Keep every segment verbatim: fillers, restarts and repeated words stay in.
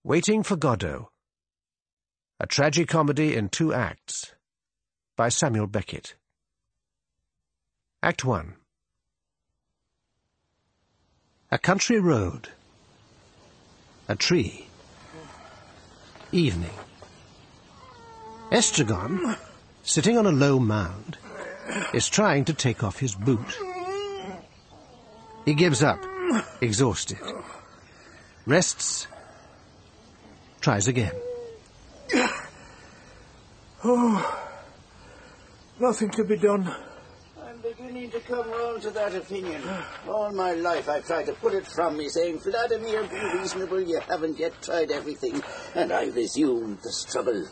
Waiting for Godot, a tragicomedy in two acts, by Samuel Beckett. Act one. A country road. A tree. Evening. Estragon, sitting on a low mound, is trying to take off his boot. He gives up, exhausted. Rests. Tries again. Oh, nothing to be done. I'm beginning to come round to that opinion. All my life I've tried to put it from me, saying, Vladimir, be reasonable, you haven't yet tried everything. And I resumed the struggle.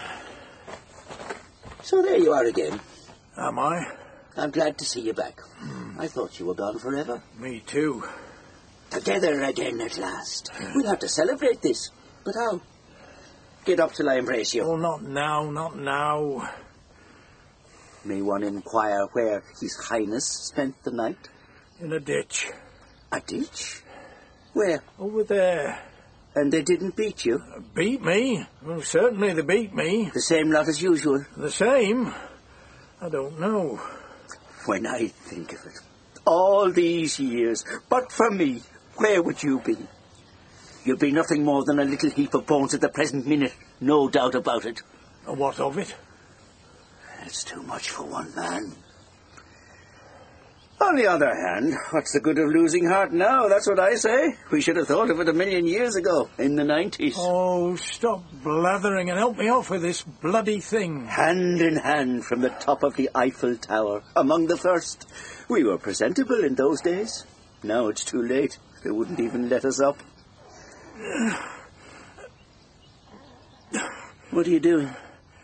So there you are again. Am I? I'm glad to see you back. Mm. I thought you were gone forever. Me too. Together again at last. We'll have to celebrate this. But how? Get up till I embrace you. Oh, not now, not now. May one inquire where His Highness spent the night? In a ditch. A ditch? Where? Over there. And they didn't beat you? Uh, beat me? Well, certainly they beat me. The same lot as usual? The same? I don't know. When I think of it, all these years, but for me, where would you be? You'd be nothing more than a little heap of bones at the present minute, no doubt about it. And what of it? It's too much for one man. On the other hand, what's the good of losing heart now? That's what I say. We should have thought of it a million years ago, in the nineties. Oh, stop blathering and help me off with this bloody thing. Hand in hand from the top of the Eiffel Tower, among the first. We were presentable in those days. Now it's too late. They wouldn't even let us up. What are you doing?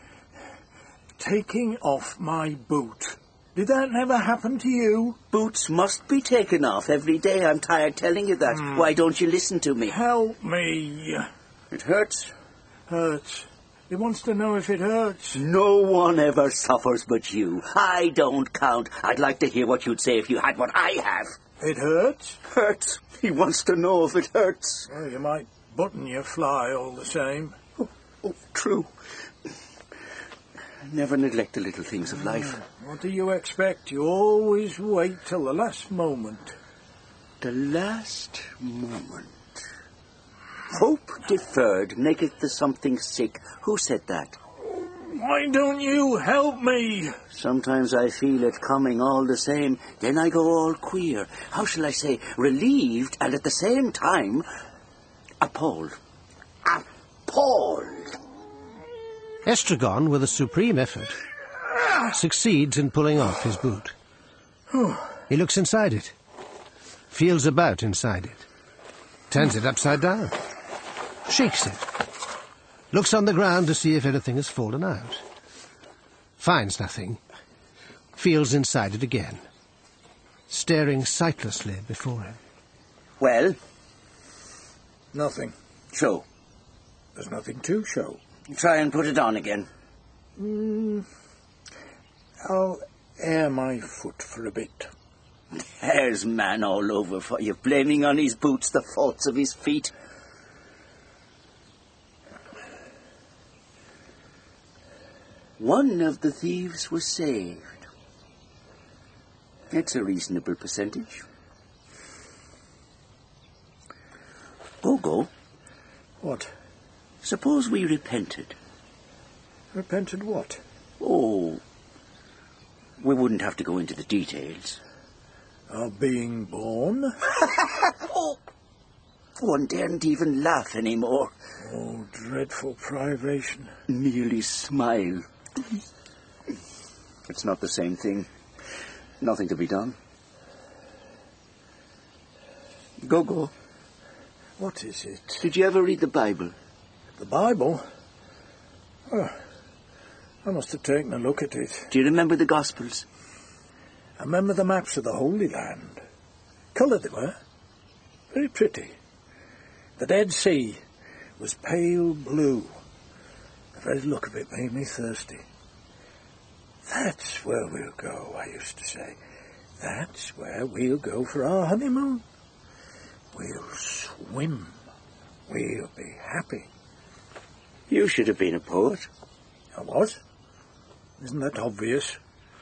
Taking off my boot. Did that never happen to you? Boots must be taken off every day. I'm tired telling you that. Mm. Why don't you listen to me? Help me. It hurts. Hurts. He wants to know if it hurts. No one ever suffers but you. I don't count. I'd like to hear what you'd say if you had what I have. It hurts? Hurts. He wants to know if it hurts. Well, you might button your fly all the same. Oh, oh true. Never neglect the little things of life. What do you expect? You always wait till the last moment. The last moment. Hope deferred maketh the something sick. Who said that? Why don't you help me? Sometimes I feel it coming all the same. Then I go all queer. How shall I say? Relieved and at the same time appalled. Appalled. Estragon, with a supreme effort, succeeds in pulling off his boot. He looks inside it, feels about inside it, turns it upside down, shakes it, looks on the ground to see if anything has fallen out, finds nothing, feels inside it again, staring sightlessly before him. Well? Nothing. Show. There's nothing to show. Try and put it on again. Mm, I'll air my foot for a bit. There's man all over for you, blaming on his boots the faults of his feet. One of the thieves was saved. That's a reasonable percentage. Gogo. What? Suppose we repented. Repented what? Oh, we wouldn't have to go into the details. Of being born? Oh, one daren't even laugh anymore. Oh, dreadful privation. Merely smile. It's not the same thing. Nothing to be done. Gogo. What is it? Did you ever read the Bible? The Bible? Oh, I must have taken a look at it. Do you remember the Gospels? I remember the maps of the Holy Land. Coloured they were. Very pretty. The Dead Sea was pale blue. The very look of it made me thirsty. That's where we'll go, I used to say. That's where we'll go for our honeymoon. We'll swim We'll be happy. You should have been a poet. I was. Isn't that obvious?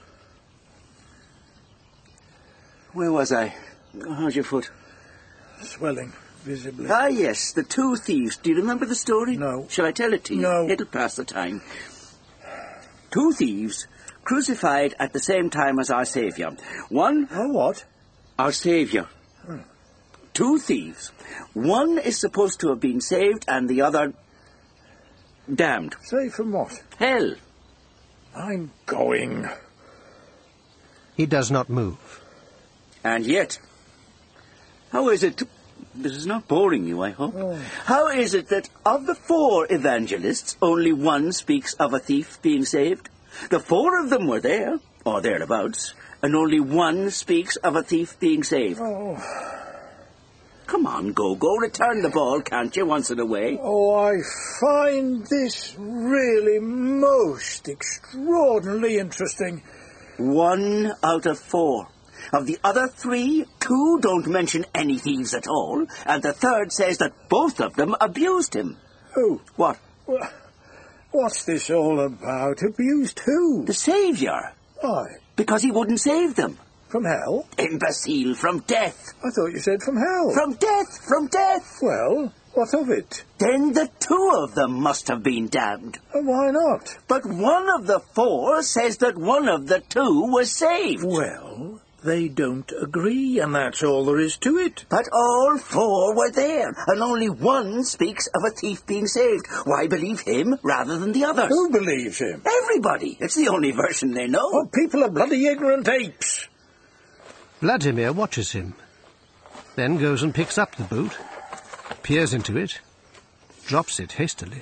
Where was I? How's your foot? Swelling, visibly. Ah, yes, the two thieves. Do you remember the story? No. Shall I tell it to you? No. It'll pass the time. Two thieves crucified at the same time as our Saviour. One... Oh, what? Our Saviour. Hmm. Two thieves. One is supposed to have been saved and the other... damned. Saved from what? Hell. I'm going. He does not move. And yet... How is it... This is not boring you, I hope. Oh. How is it that of the four evangelists, only one speaks of a thief being saved? The four of them were there, or thereabouts, and only one speaks of a thief being saved. Oh. Come on, Go-Go, return the ball, can't you, once in a way? Oh, I find this really most extraordinarily interesting. One out of four. Of the other three, two don't mention any thieves at all, and the third says that both of them abused him. Who? What? Well, what's this all about? Abused who? The Saviour. Why? Because he wouldn't save them. From hell? Imbecile, from death. I thought you said from hell. From death, from death. Well, what of it? Then the two of them must have been damned. And why not? But one of the four says that one of the two was saved. Well, they don't agree, and that's all there is to it. But all four were there, and only one speaks of a thief being saved. Why believe him rather than the others? Who believes him? Everybody. It's the only version they know. Oh, people are bloody ignorant apes. Vladimir watches him, then goes and picks up the boot, peers into it, drops it hastily.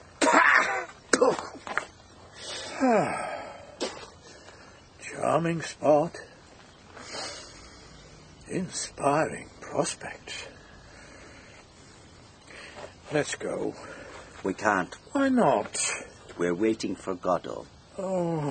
Charming spot. Inspiring prospects. Let's go. We can't. Why not? We're waiting for Godot. Oh.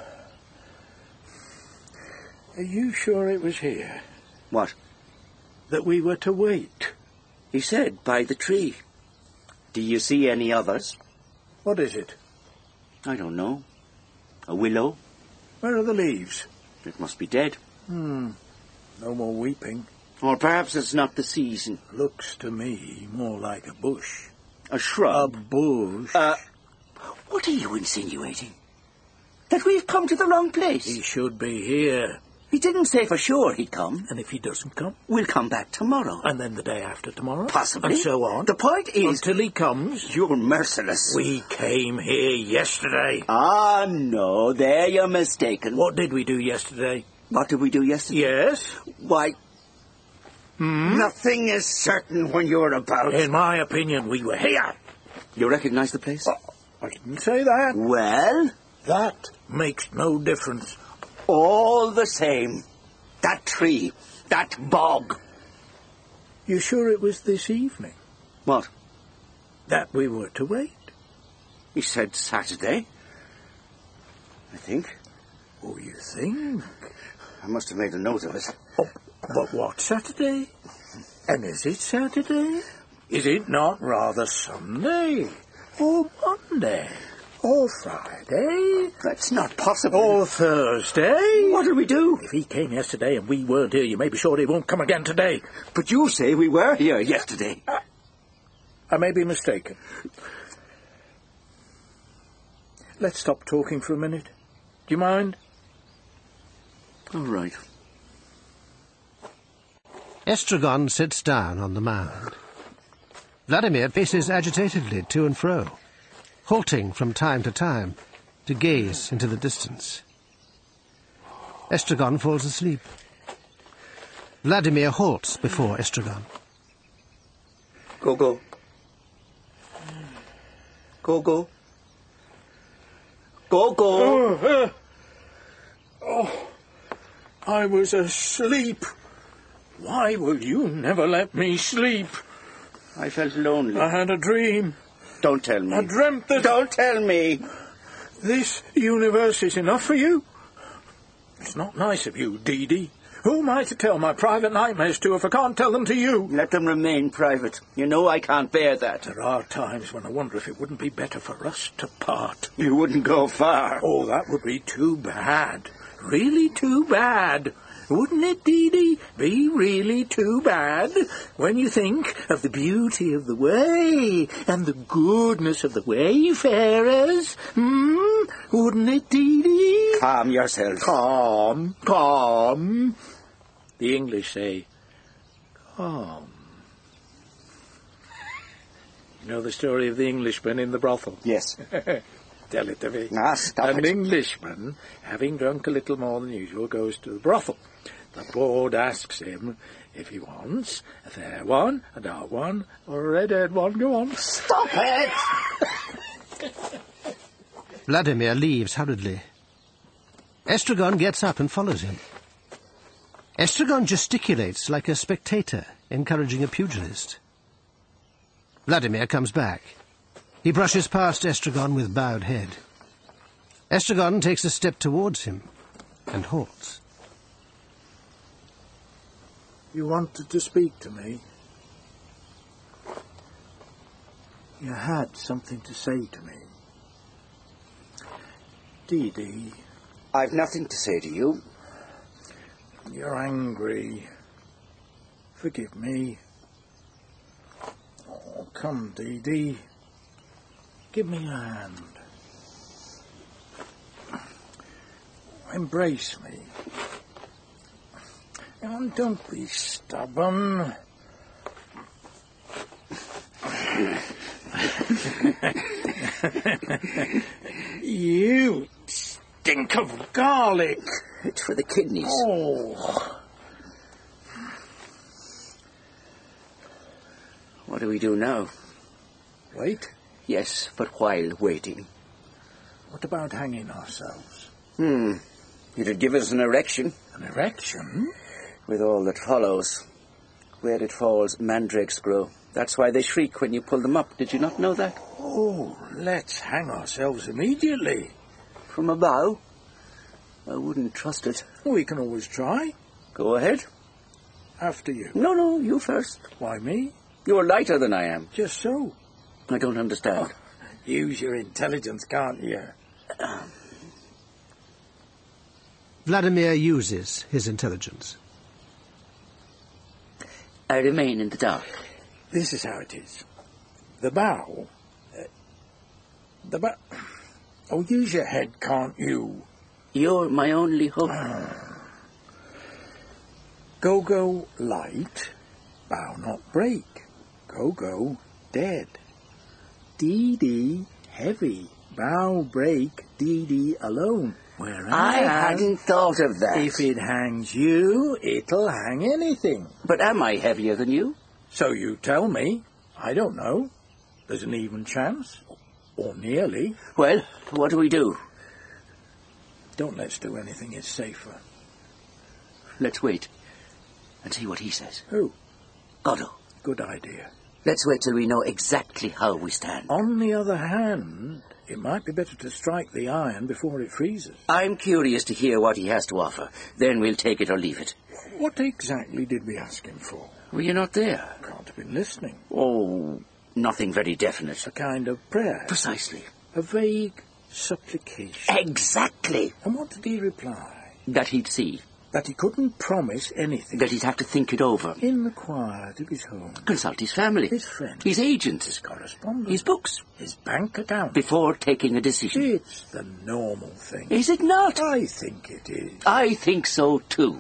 Are you sure it was here? What? That we were to wait? He said, by the tree. Do you see any others? What is it? I don't know. A willow? Where are the leaves? It must be dead. Hmm. No more weeping. Or perhaps it's not the season. Looks to me more like a bush. A A shrub? bush. Uh, what are you insinuating? That we've come to the wrong place? He should be here. He didn't say for sure he'd come. And if he doesn't come? We'll come back tomorrow. And then the day after tomorrow? Possibly. And so on. The point is... Until he comes. You're merciless. We came here yesterday. Ah, no, there you're mistaken. What did we do yesterday? What did we do yesterday? Yes? Why, Hmm? nothing is certain when you're about. In my opinion, we were here. You recognize the place? Oh, I didn't say that. Well, That makes no difference. all the same. That tree, that bog. You sure it was this evening What? that we were to wait? He said Saturday. I think. Oh, you think? I must have made a note of it. Oh, but what Saturday? And is it Saturday? Is it not rather Sunday? Or Monday? Or Friday? That's not possible. Or Thursday? What did we do? If he came yesterday and we weren't here, you may be sure he won't come again today. But you say we were here yesterday. I may be mistaken. Let's stop talking for a minute. Do you mind? All right. Estragon sits down on the mound. Vladimir paces agitatedly to and fro, halting from time to time to gaze into the distance. Estragon falls asleep. Vladimir halts before Estragon. Go, go. Go, go. Go, go. Oh, uh, oh, I was asleep. Why will you never let me sleep? I felt lonely. I had a dream. Don't tell me. I dreamt that... Don't tell me. This universe is enough for you? It's not nice of you, Dee Dee. Who am I to tell my private nightmares to if I can't tell them to you? Let them remain private. You know I can't bear that. There are times when I wonder if it wouldn't be better for us to part. You wouldn't go far. Oh, that would be too bad. Really too bad. Wouldn't it, Dee Dee, be really too bad when you think of the beauty of the way and the goodness of the wayfarers? Hmm? Wouldn't it, Dee Dee? Calm yourself. Calm, calm. The English say, calm. You know the story of the Englishman in the brothel? Yes. Tell it to me. Ah, stop An it. Englishman, having drunk a little more than usual, goes to the brothel. The board asks him if he wants a fair one, a dark one, or a red-haired one. Go on. Stop it! Vladimir leaves hurriedly. Estragon gets up and follows him. Estragon gesticulates like a spectator, encouraging a pugilist. Vladimir comes back. He brushes past Estragon with bowed head. Estragon takes a step towards him and halts. You wanted to speak to me? You had something to say to me. Dee Dee, I've nothing to say to you. you're angry. Forgive me. Oh, come, Dee Dee. Give me a hand. Embrace me. And don't be stubborn. You stink of garlic. It's for the kidneys. Oh. What do we do now? Wait. Yes, but while waiting. What about hanging ourselves? Hmm. It'd give us an erection. An erection? With all that follows. Where it falls, mandrakes grow. That's why they shriek when you pull them up. Did you not know that? Oh, let's hang ourselves immediately. From a bough? I wouldn't trust it. We can always try. Go ahead. After you. No, no, you first. Why me? You're lighter than I am. Just so. I don't understand. Oh, use your intelligence, can't you? Um, Vladimir uses his intelligence. I remain in the dark. This is how it is. The bow... Uh, the bow... Oh, use your head, can't you? You're my only hope. Go-go light, bow not break. Go-go dead. Dee Dee heavy, bow break, Dee Dee alone. Whereas I hadn't thought of that. if it hangs you, it'll hang anything. But am I heavier than you? So you tell me. I don't know. There's an even chance. Or nearly. Well, what do we do? Don't let's do anything. It's safer. Let's wait and see what he says. Who? Otto. Good idea. Let's wait till we know exactly how we stand. On the other hand, it might be better to strike the iron before it freezes. I'm curious to hear what he has to offer. Then we'll take it or leave it. What exactly did we ask him for? Were you not there? Can't have been listening. Oh, nothing very definite. A kind of prayer. Precisely. A vague supplication. Exactly. And what did he reply? That he'd see. That he couldn't promise anything. That he'd have to think it over. In the quiet of his home. Consult his family. His friends. His agents. His correspondence. His books. His bank account. Before taking a decision. It's the normal thing. Is it not? I think it is. I think so, too.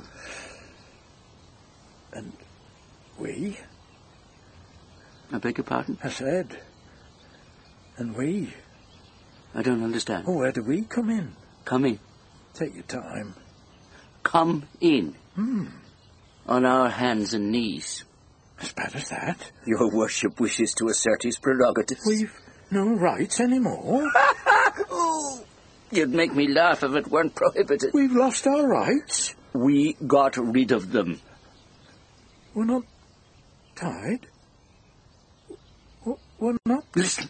And we? I beg your pardon? I said. And we? I don't understand. Oh, where do we come in? Come in. Take your time. Come in. Hmm. On our hands and knees. As bad as that? Your worship wishes to assert his prerogatives. We've no rights anymore. Oh, you'd make me laugh if it weren't prohibited. We've lost our rights. We got rid of them. We're not tied. We're not... Listen.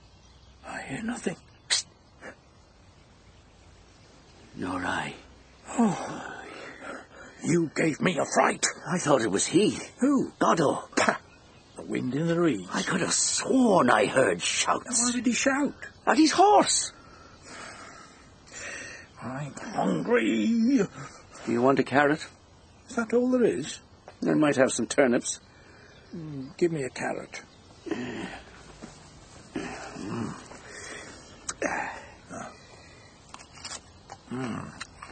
I hear nothing. Nor I. Oh, you gave me a fright. I thought it was he. Who? Goddo. Pah! The wind in the reeds. I could have sworn I heard shouts. Why did he shout? At his horse. I'm hungry. Do you want a carrot? Is that all there is? I might have some turnips. Mm, give me a carrot. Mm. Mm.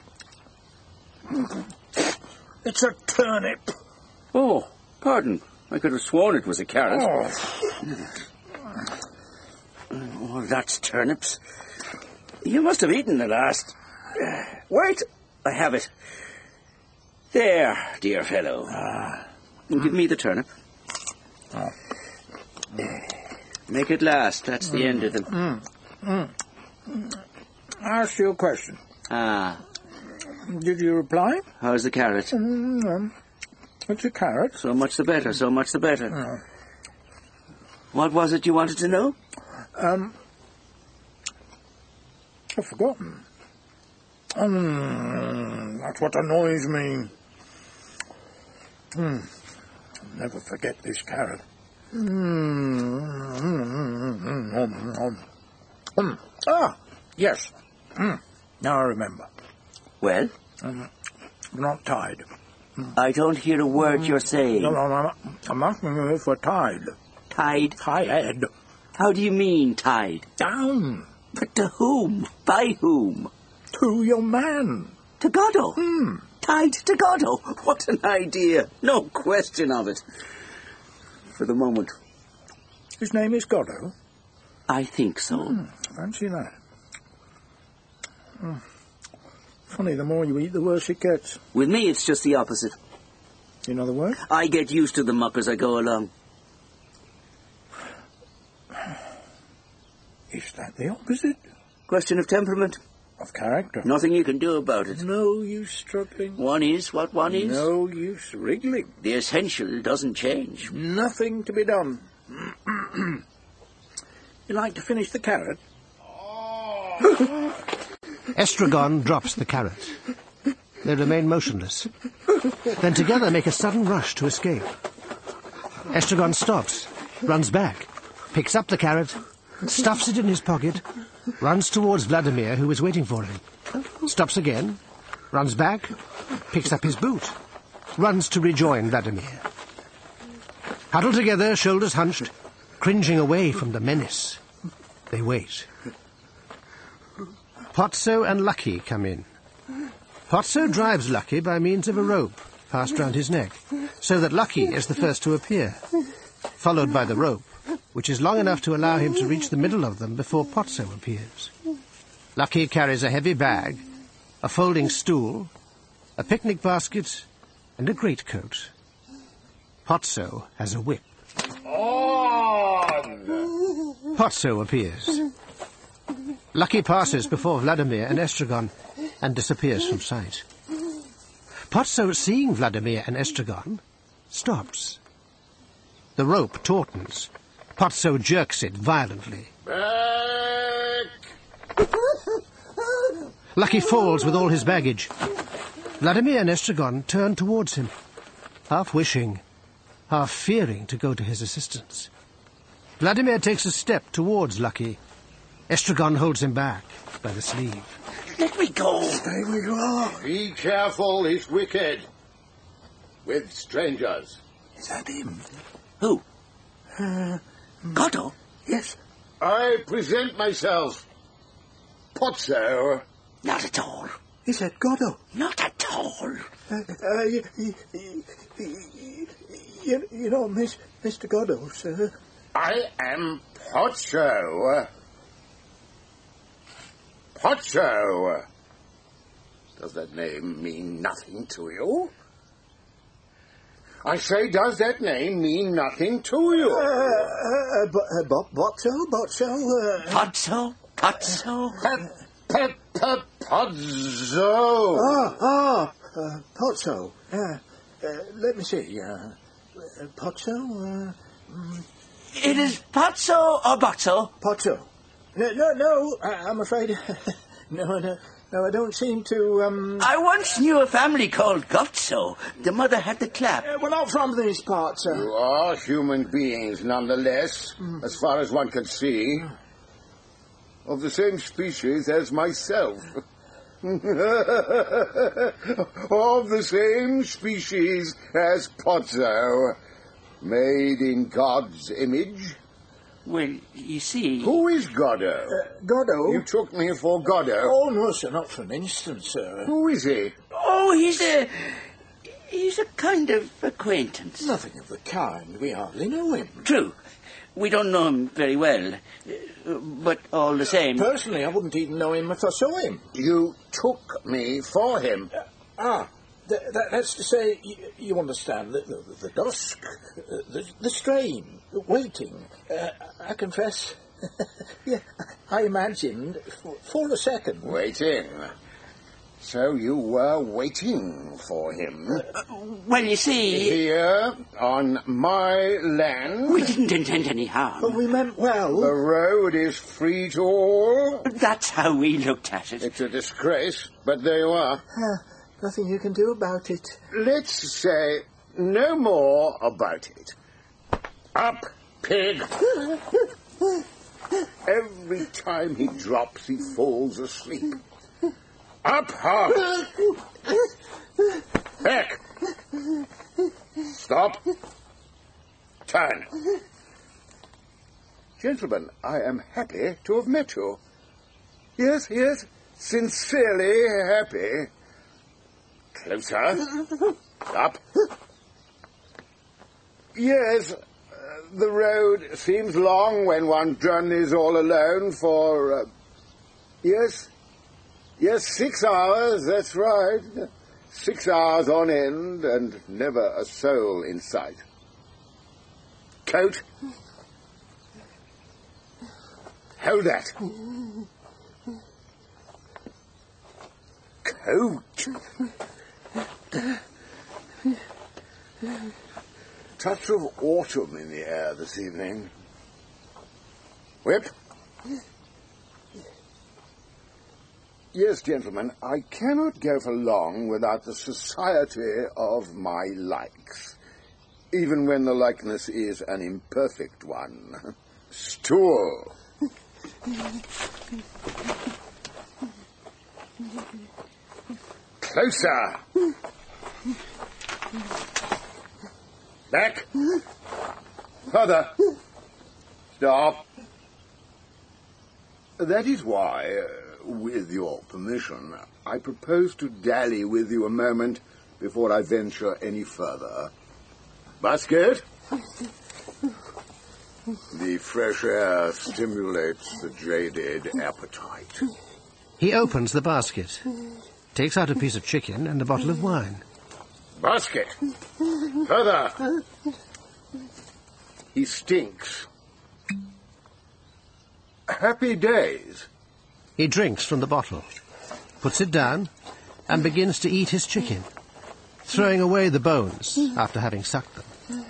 It's a turnip. Oh, pardon. I could have sworn it was a carrot. Oh, oh that's turnips. You must have eaten the last. Wait, I have it. There, dear fellow. Ah. Give me the turnip. Oh. Make it last. That's the mm. end of them. Mm. Mm. I asked you a question. Ah. Did you reply? How's the carrot? Mm, it's a carrot. So much the better, so much the better. Oh. What was it you wanted to know? Um, I've forgotten. Mm, that's what annoys me. Mm, I'll never forget this carrot. Mm, mm, mm, mm, mm, mm. Ah, yes. Mm, now I remember. Well? Um, I'm not tied. Mm. I don't hear a word mm. you're saying. No, no, I'm, I'm asking if we're tied. Tied? Tied. How do you mean tied? Down. But to whom? By whom? To your man. To Goddo? Hmm. Tied to Goddo? What an idea. No question of it. For the moment. His name is Goddo? I think so. Hmm. Fancy that. Hmm. Funny, the more you eat, the worse it gets. With me, it's just the opposite. You know the word? I get used to the muck as I go along. Is that the opposite? Question of temperament. Of character. Nothing you can do about it. No use struggling. One is what one is. No use wriggling. The essential doesn't change. Nothing to be done. You like to finish the carrot? Oh. Estragon drops the carrot. They remain motionless. Then together make a sudden rush to escape. Estragon stops, runs back, picks up the carrot, stuffs it in his pocket, runs towards Vladimir, who is waiting for him. Stops again, runs back, picks up his boot, runs to rejoin Vladimir. Huddled together, shoulders hunched, cringing away from the menace. They wait. Pozzo and Lucky come in. Pozzo drives Lucky by means of a rope passed round his neck, so that Lucky is the first to appear, followed by the rope, which is long enough to allow him to reach the middle of them before Pozzo appears. Lucky carries a heavy bag, a folding stool, a picnic basket, and a greatcoat. Pozzo has a whip. On! Pozzo appears. Lucky passes before Vladimir and Estragon and disappears from sight. Pozzo, seeing Vladimir and Estragon, stops. The rope tautens. Pozzo jerks it violently. Back! Lucky falls with all his baggage. Vladimir and Estragon turn towards him, half wishing, half fearing to go to his assistance. Vladimir takes a step towards Lucky. Estragon holds him back by the sleeve. Let me go. Stay where you are. Be careful, he's wicked. With strangers. Is that him? Who? Uh, Goddo? Yes. I present myself. Pozzo. Not at all. He said Goddo. Not at all. Uh, uh, you, you, you, you know, Miss, Mister Goddo, sir. I am Pozzo. Pozzo. Does that name mean nothing to you? I say, does that name mean nothing to you? Uh, uh, but, uh, but, Botso, Botso, uh... Pozzo? Pozzo? Pozzo. Ah, ah, uh, Pozzo. Uh, uh, let me see, uh, uh Pozzo, uh... Mm. It is Pozzo or Botzo? Pozzo. No, no, no, I, I'm afraid... no, no, No, I don't seem to, um... I once knew a family called Gotso. The mother had the clap. Uh, we're not from these parts, sir. You are human beings, nonetheless, mm. as far as one can see. Of the same species as myself. Of the same species as Pozzo. Made in God's image. Well, you see... Who is Goddo? Uh, Goddo? You took me for Goddo. Oh, no, sir, not for an instant, sir. Who is he? Oh, he's a... He's a kind of acquaintance. Nothing of the kind. We hardly know him. True. We don't know him very well. Uh, but all the same... Personally, I wouldn't even know him if I saw him. You took me for him. Uh, ah, th that, that's to say, you, you understand, the, the, the dusk, uh, the, the strain, the waiting. Uh, I confess, yeah, I imagined for, for a second. Waiting? So you were waiting for him? Uh, well, you see... Here, on my land? We didn't intend any harm. But we meant well. The road is free to all? That's how we looked at it. It's a disgrace, but there you are. Uh, nothing you can do about it. Let's say no more about it. Up, pig! Every time he drops, he falls asleep. Up, hard! Back! Stop! Turn! Gentlemen, I am happy to have met you. Yes, yes, sincerely happy. Closer. Up. Yes, uh, the road seems long when one journeys all alone for... Uh, yes, yes, six hours, that's right. Six hours on end and never a soul in sight. Coat. Hold that. Coat. Touch of autumn in the air this evening. Whip. Yes, gentlemen, I cannot go for long without the society of my likes, even when the likeness is an imperfect one. Stool. Closer. Back. Further. Stop. That is why, uh, with your permission, I propose to dally with you a moment before I venture any further. Basket? The fresh air stimulates the jaded appetite. He opens the basket, takes out a piece of chicken and a bottle of wine. Basket! Further! He stinks. Happy days. He drinks from the bottle, puts it down, and begins to eat his chicken, throwing away the bones after having sucked them.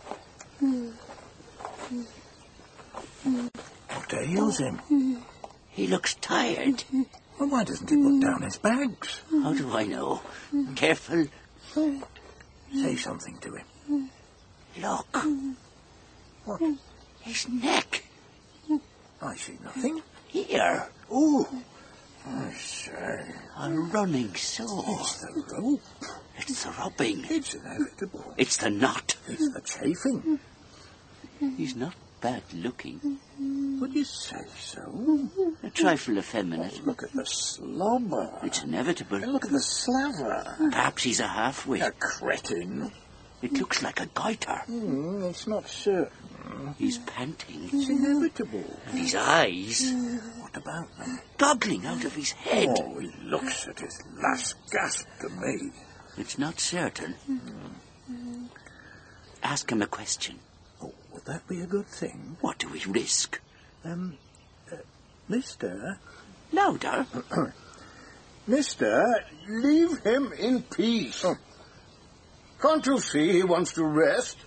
What ails him? He looks tired. Well, why doesn't he put down his bags? How do I know? Careful. Say something to him. Look. What? His neck. I see nothing. Here. Oh, I say. A running sore. It's the rope. It's the rubbing. It's inevitable. It's the knot. It's the chafing. He's not bad looking. Would you say so? A trifle effeminate. Look at the slobber. It's inevitable. And look at the slaver. Perhaps he's a half-wit. A cretin. It looks like a goiter. Mm, it's not certain. He's panting. It's inevitable. And his eyes... What about them? Goggling out of his head. Oh, he looks at his last gasp to me. It's not certain. Mm. Ask him a question. Oh, would that be a good thing? What do we risk? Um, uh, Mister? Louder. Mister? Leave him in peace. Oh. Can't you see he wants to rest?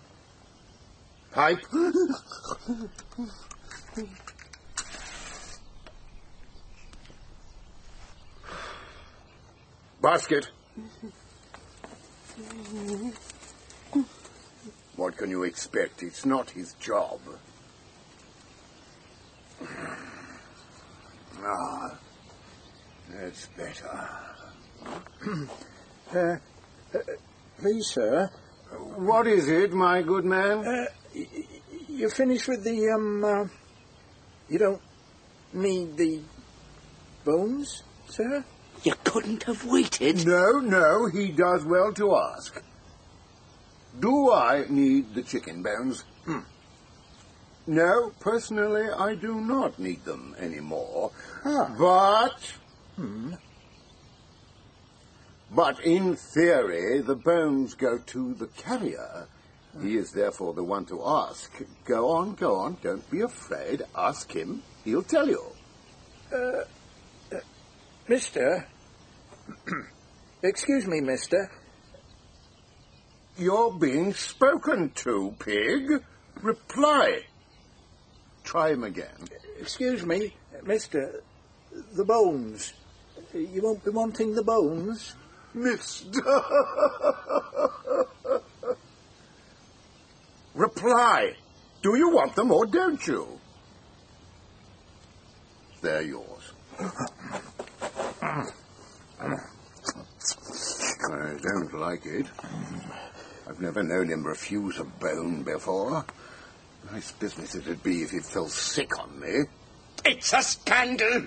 Pipe. Basket. What can you expect? It's not his job. Ah, that's better. uh, uh, please, sir. What is it, my good man? Uh, y- y- you finished with the, um, uh, you don't need the bones, sir? You couldn't have waited. No, no, he does well to ask. Do I need the chicken bones? Hmm. No, personally, I do not need them anymore. Ah. But... Hmm. But in theory, the bones go to the carrier. He is therefore the one to ask. Go on, go on, don't be afraid. Ask him, he'll tell you. Uh, uh mister? Excuse me, mister. You're being spoken to, pig. Reply. Try him again. Excuse me, mister. The bones. You won't be wanting the bones? Mister. Reply. Do you want them or don't you? They're yours. I don't like it. I've never known him refuse a bone before. Nice business it'd be if he fell sick on me. It's a scandal.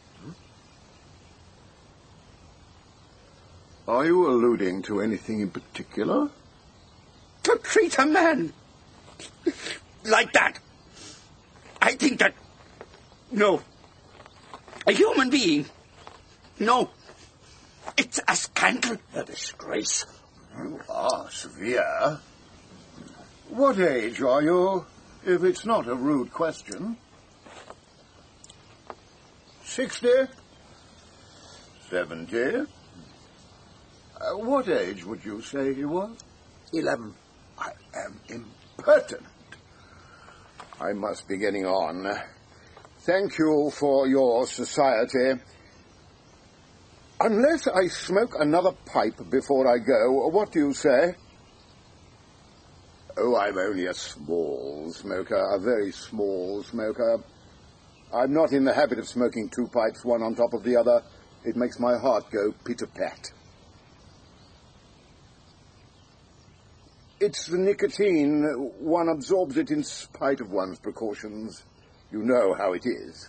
Are you alluding to anything in particular? To treat a man like that. I think that... No. A human being. No. It's a scandal. A disgrace. You are severe. What age are you, if it's not a rude question? Sixty? Seventy? Uh, what age would you say he was? Eleven. I am impertinent. I must be getting on. Thank you for your society. Unless I smoke another pipe before I go, what do you say? Oh, I'm only a small smoker, a very small smoker. I'm not in the habit of smoking two pipes, one on top of the other. It makes my heart go pit-a-pat. It's the nicotine. One absorbs it in spite of one's precautions. You know how it is.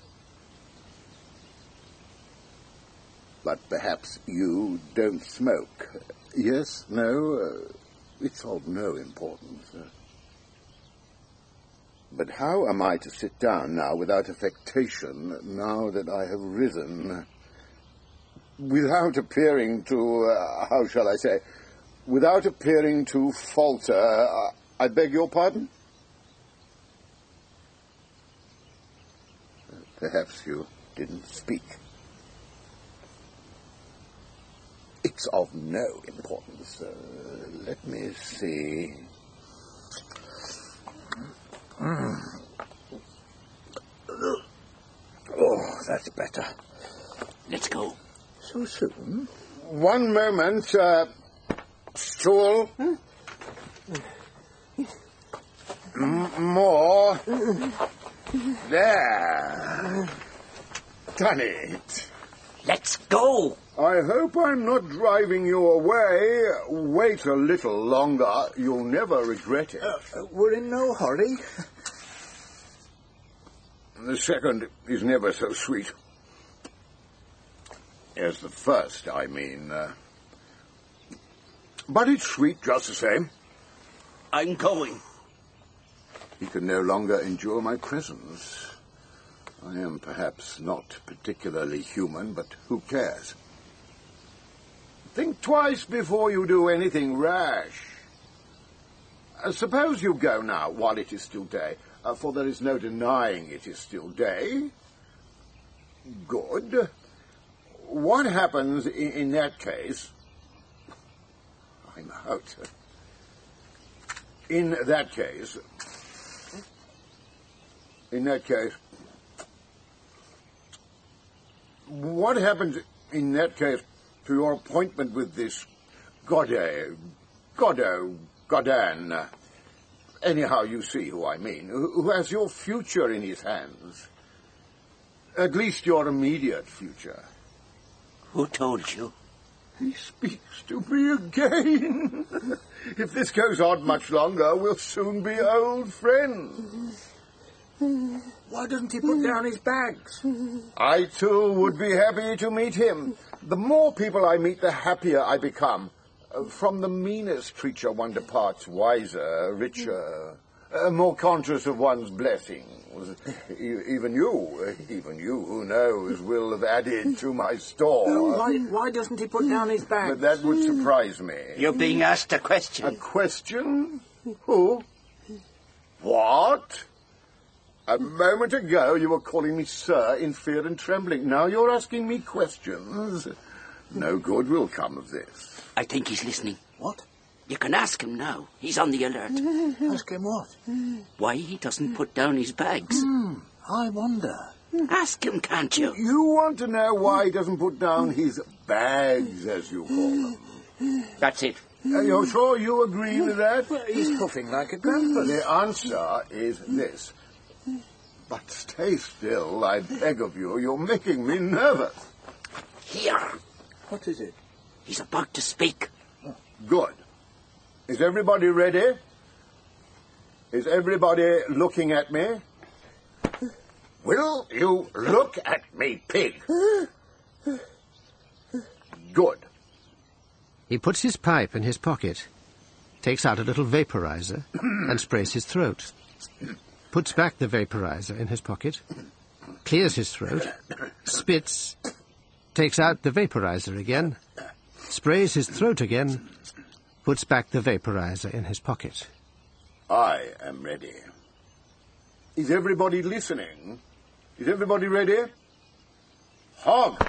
But perhaps you don't smoke. Yes? No? Uh, it's of no importance. Uh, but how am I to sit down now without affectation, now that I have risen? Without appearing to, uh, how shall I say, without appearing to falter. Uh, I beg your pardon? Uh, perhaps you didn't speak. It's of no importance. Uh, let me see. Mm. Oh, that's better. Let's go. So soon? One moment, uh, stool. Huh? M- more. There. Done it. Let's go. I hope I'm not driving you away. Wait a little longer. You'll never regret it. Uh, uh, we're in no hurry. The second is never so sweet. As the first, I mean. Uh, but it's sweet just the same. I'm going. He can no longer endure my presence. I am perhaps not particularly human, but who cares? Think twice before you do anything rash. Uh, suppose you go now, while it is still day, uh, for there is no denying it is still day. Good. What happens in, in that case? I'm out. In that case... In that case... What happens in that case to your appointment with this Godet, Godot, Godin. Anyhow, you see who I mean, who has your future in his hands. At least your immediate future. Who told you? He speaks to me again. If this goes on much longer, we'll soon be old friends. Why doesn't he put down his bags? I, too, would be happy to meet him. The more people I meet, the happier I become. Uh, from the meanest creature one departs wiser, richer, uh, more conscious of one's blessings. E- even you, even you, who knows, will have added to my store. Oh, why, why doesn't he put down his bags? But that would surprise me. You're being asked a A question. question? Who? What? A moment ago you were calling me sir in fear and trembling. Now you're asking me questions. No good will come of this. I think he's listening. What? You can ask him now. He's on the alert. Ask him what? Why he doesn't put down his bags. Hmm, I wonder. Ask him, can't you? You want to know why he doesn't put down his bags, as you call them. That's it. Are you sure you agree with that? Well, he's puffing like a grampus. The answer is this. But stay still, I beg of you. You're making me nervous. Here. What is it? He's about to speak. Good. Is everybody ready? Is everybody looking at me? Will you look at me, pig? Good. He puts his pipe in his pocket, takes out a little vaporizer, and sprays his throat. Puts back the vaporizer in his pocket, clears his throat, spits, takes out the vaporizer again, sprays his throat again, puts back the vaporizer in his pocket. I am ready. Is everybody listening? Is everybody ready? Hog!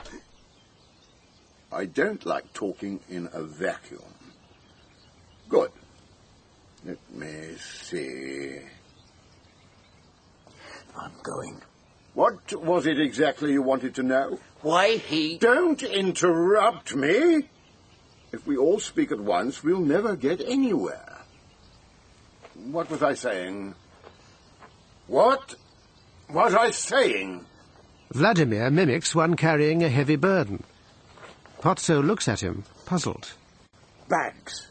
I don't like talking in a vacuum. Good. Let me see. I'm going. What was it exactly you wanted to know? Why he... Don't interrupt me. If we all speak at once, we'll never get anywhere. What was I saying? What was I saying? Vladimir mimics one carrying a heavy burden. Pozzo looks at him, puzzled. Bags.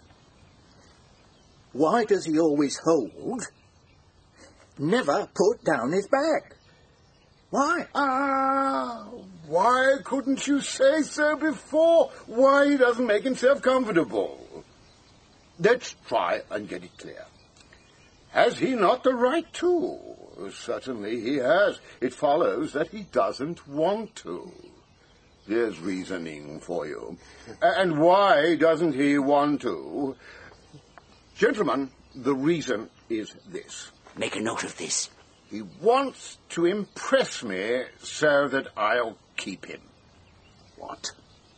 Why does he always hold, never put down his bag? Why? Ah, why couldn't you say so before? Why he doesn't make himself comfortable? Let's try and get it clear. Has he not the right to? Certainly he has. It follows that he doesn't want to. There's reasoning for you. And why doesn't he want to? Gentlemen, the reason is this. Make a note of this. He wants to impress me so that I'll keep him. What?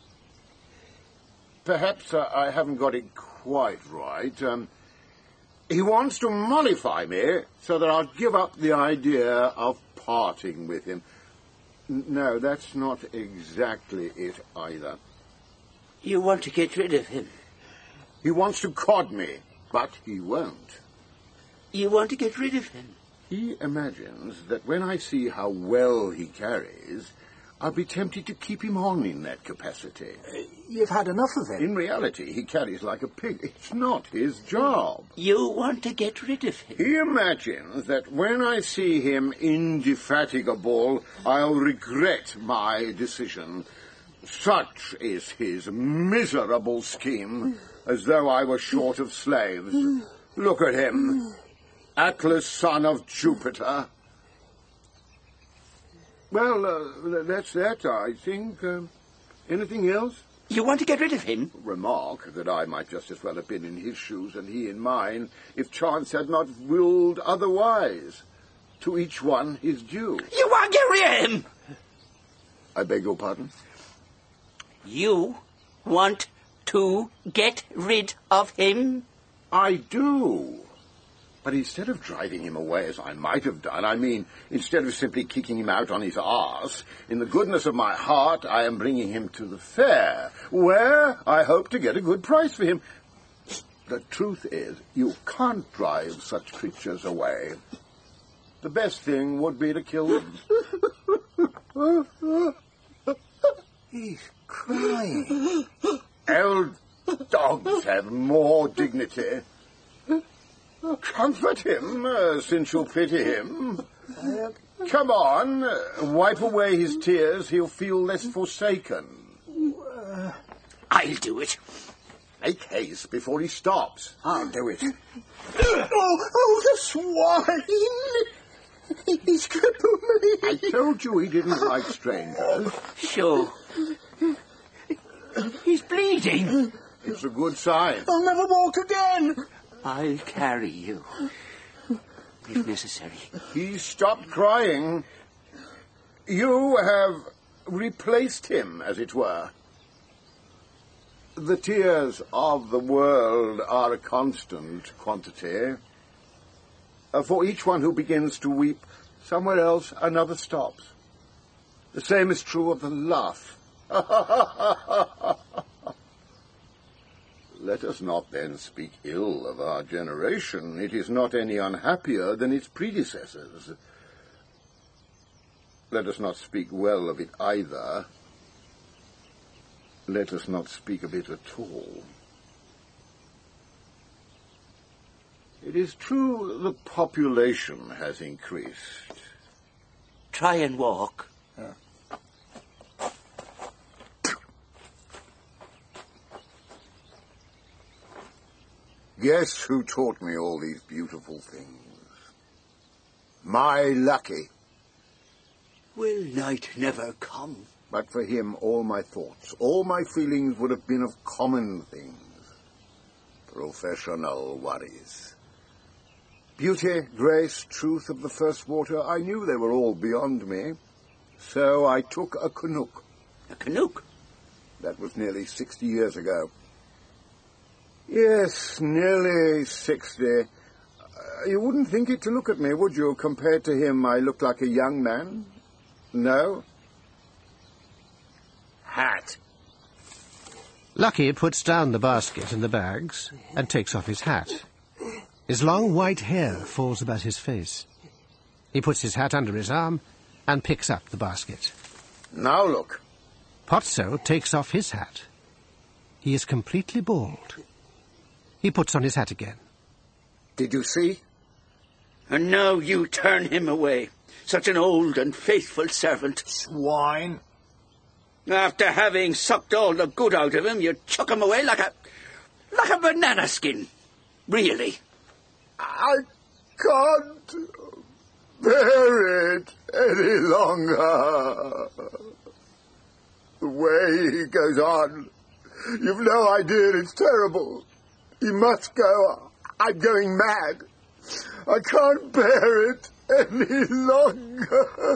Perhaps uh, I haven't got it quite right. Um, he wants to mollify me so that I'll give up the idea of parting with him. N- no, that's not exactly it either. You want to get rid of him. He wants to cod me, but he won't. You want to get rid of him. He imagines that when I see how well he carries, I'll be tempted to keep him on in that capacity. Uh, you've had enough of him. In reality, he carries like a pig. It's not his job. You want to get rid of him. He imagines that when I see him indefatigable, I'll regret my decision. Such is his miserable scheme, as though I were short of slaves. Look at him. Atlas, son of Jupiter. Well, uh, that's that, I think. Uh, anything else? You want to get rid of him? Remark that I might just as well have been in his shoes and he in mine, if chance had not willed otherwise. To each one his due. You want to get rid of him? I beg your pardon? You want to get rid of him? I do. But instead of driving him away, as I might have done, I mean, instead of simply kicking him out on his arse, in the goodness of my heart, I am bringing him to the fair, where I hope to get a good price for him. The truth is, you can't drive such creatures away. The best thing would be to kill them. He's crying. Old dogs have more dignity. Comfort him, uh, since you pity him. Uh, Come on, uh, wipe away his tears. He'll feel less forsaken. Uh, I'll do it. Make haste before he stops. I'll do it. oh, oh, the swine! He's crippled me. I told you he didn't like strangers. Sure. He's bleeding. It's a good sign. I'll never walk again. I'll carry you, if necessary. He stopped crying. You have replaced him, as it were. The tears of the world are a constant quantity. Uh, for each one who begins to weep, somewhere else another stops. The same is true of the laugh. Let us not then speak ill of our generation. It is not any unhappier than its predecessors. Let us not speak well of it either. Let us not speak of it at all. It is true the population has increased. Try and walk. Yeah. Guess who taught me all these beautiful things? My Lucky. Will night never come? But for him, all my thoughts, all my feelings would have been of common things. Professional worries. Beauty, grace, truth of the first water, I knew they were all beyond me. So I took a Canuck. A Canuck? That was nearly sixty years ago. Yes, nearly sixty. Uh, you wouldn't think it to look at me, would you? Compared to him, I looked like a young man. No? Hat. Lucky puts down the basket and the bags and takes off his hat. His long white hair falls about his face. He puts his hat under his arm and picks up the basket. Now look. Pozzo takes off his hat. He is completely bald. He puts on his hat again. Did you see? And now you turn him away. Such an old and faithful servant. Swine. After having sucked all the good out of him, you chuck him away like a... like a banana skin. Really. I can't bear it any longer. The way he goes on, you've no idea, it's terrible. He must go. I'm going mad. I can't bear it any longer.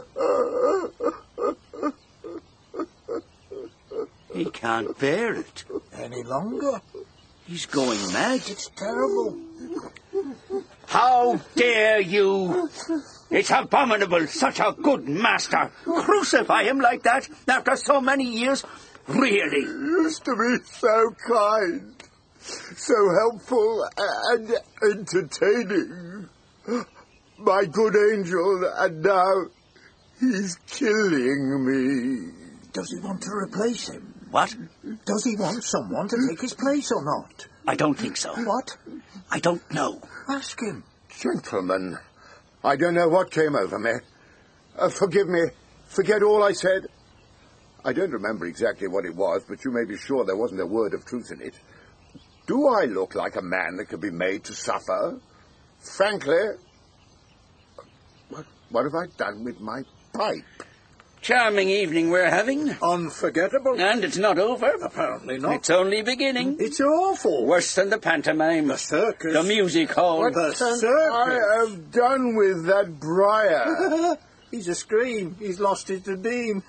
He can't bear it. Any longer? He's going mad. It's terrible. How dare you? It's abominable, such a good master. Crucify him like that after so many years. Really. He used to be so kind, so helpful and entertaining. My good angel, and now he's killing me. Does he want to replace him? What? Does he want someone to take his place or not? I don't think so. What? I don't know. Ask him. Gentlemen, I don't know what came over me. Uh, forgive me. Forget all I said. I don't remember exactly what it was, but you may be sure there wasn't a word of truth in it. Do I look like a man that could be made to suffer? Frankly, what, what have I done with my pipe? Charming evening we're having. Unforgettable. And it's not over. Apparently not. It's only beginning. It's awful. Worse than the pantomime. The circus. The music hall. What the circus? I have done with that briar. He's a scream. He's lost his beam.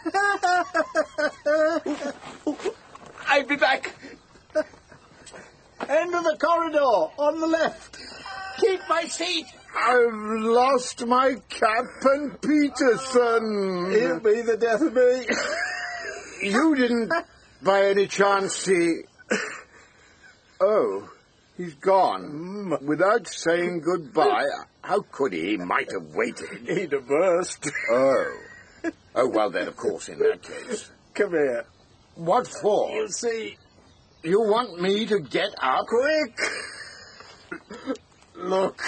I'll be back. End of the corridor, on the left. Take my seat! I've lost my Captain Peterson. He'll be the death of me. You didn't, by any chance, see... Oh, he's gone. Without saying goodbye. How could he? He might have waited. He'd have burst. Oh. Oh, well then, of course, in that case. Come here. What for? You'll see. You want me to get up? Quick! Look.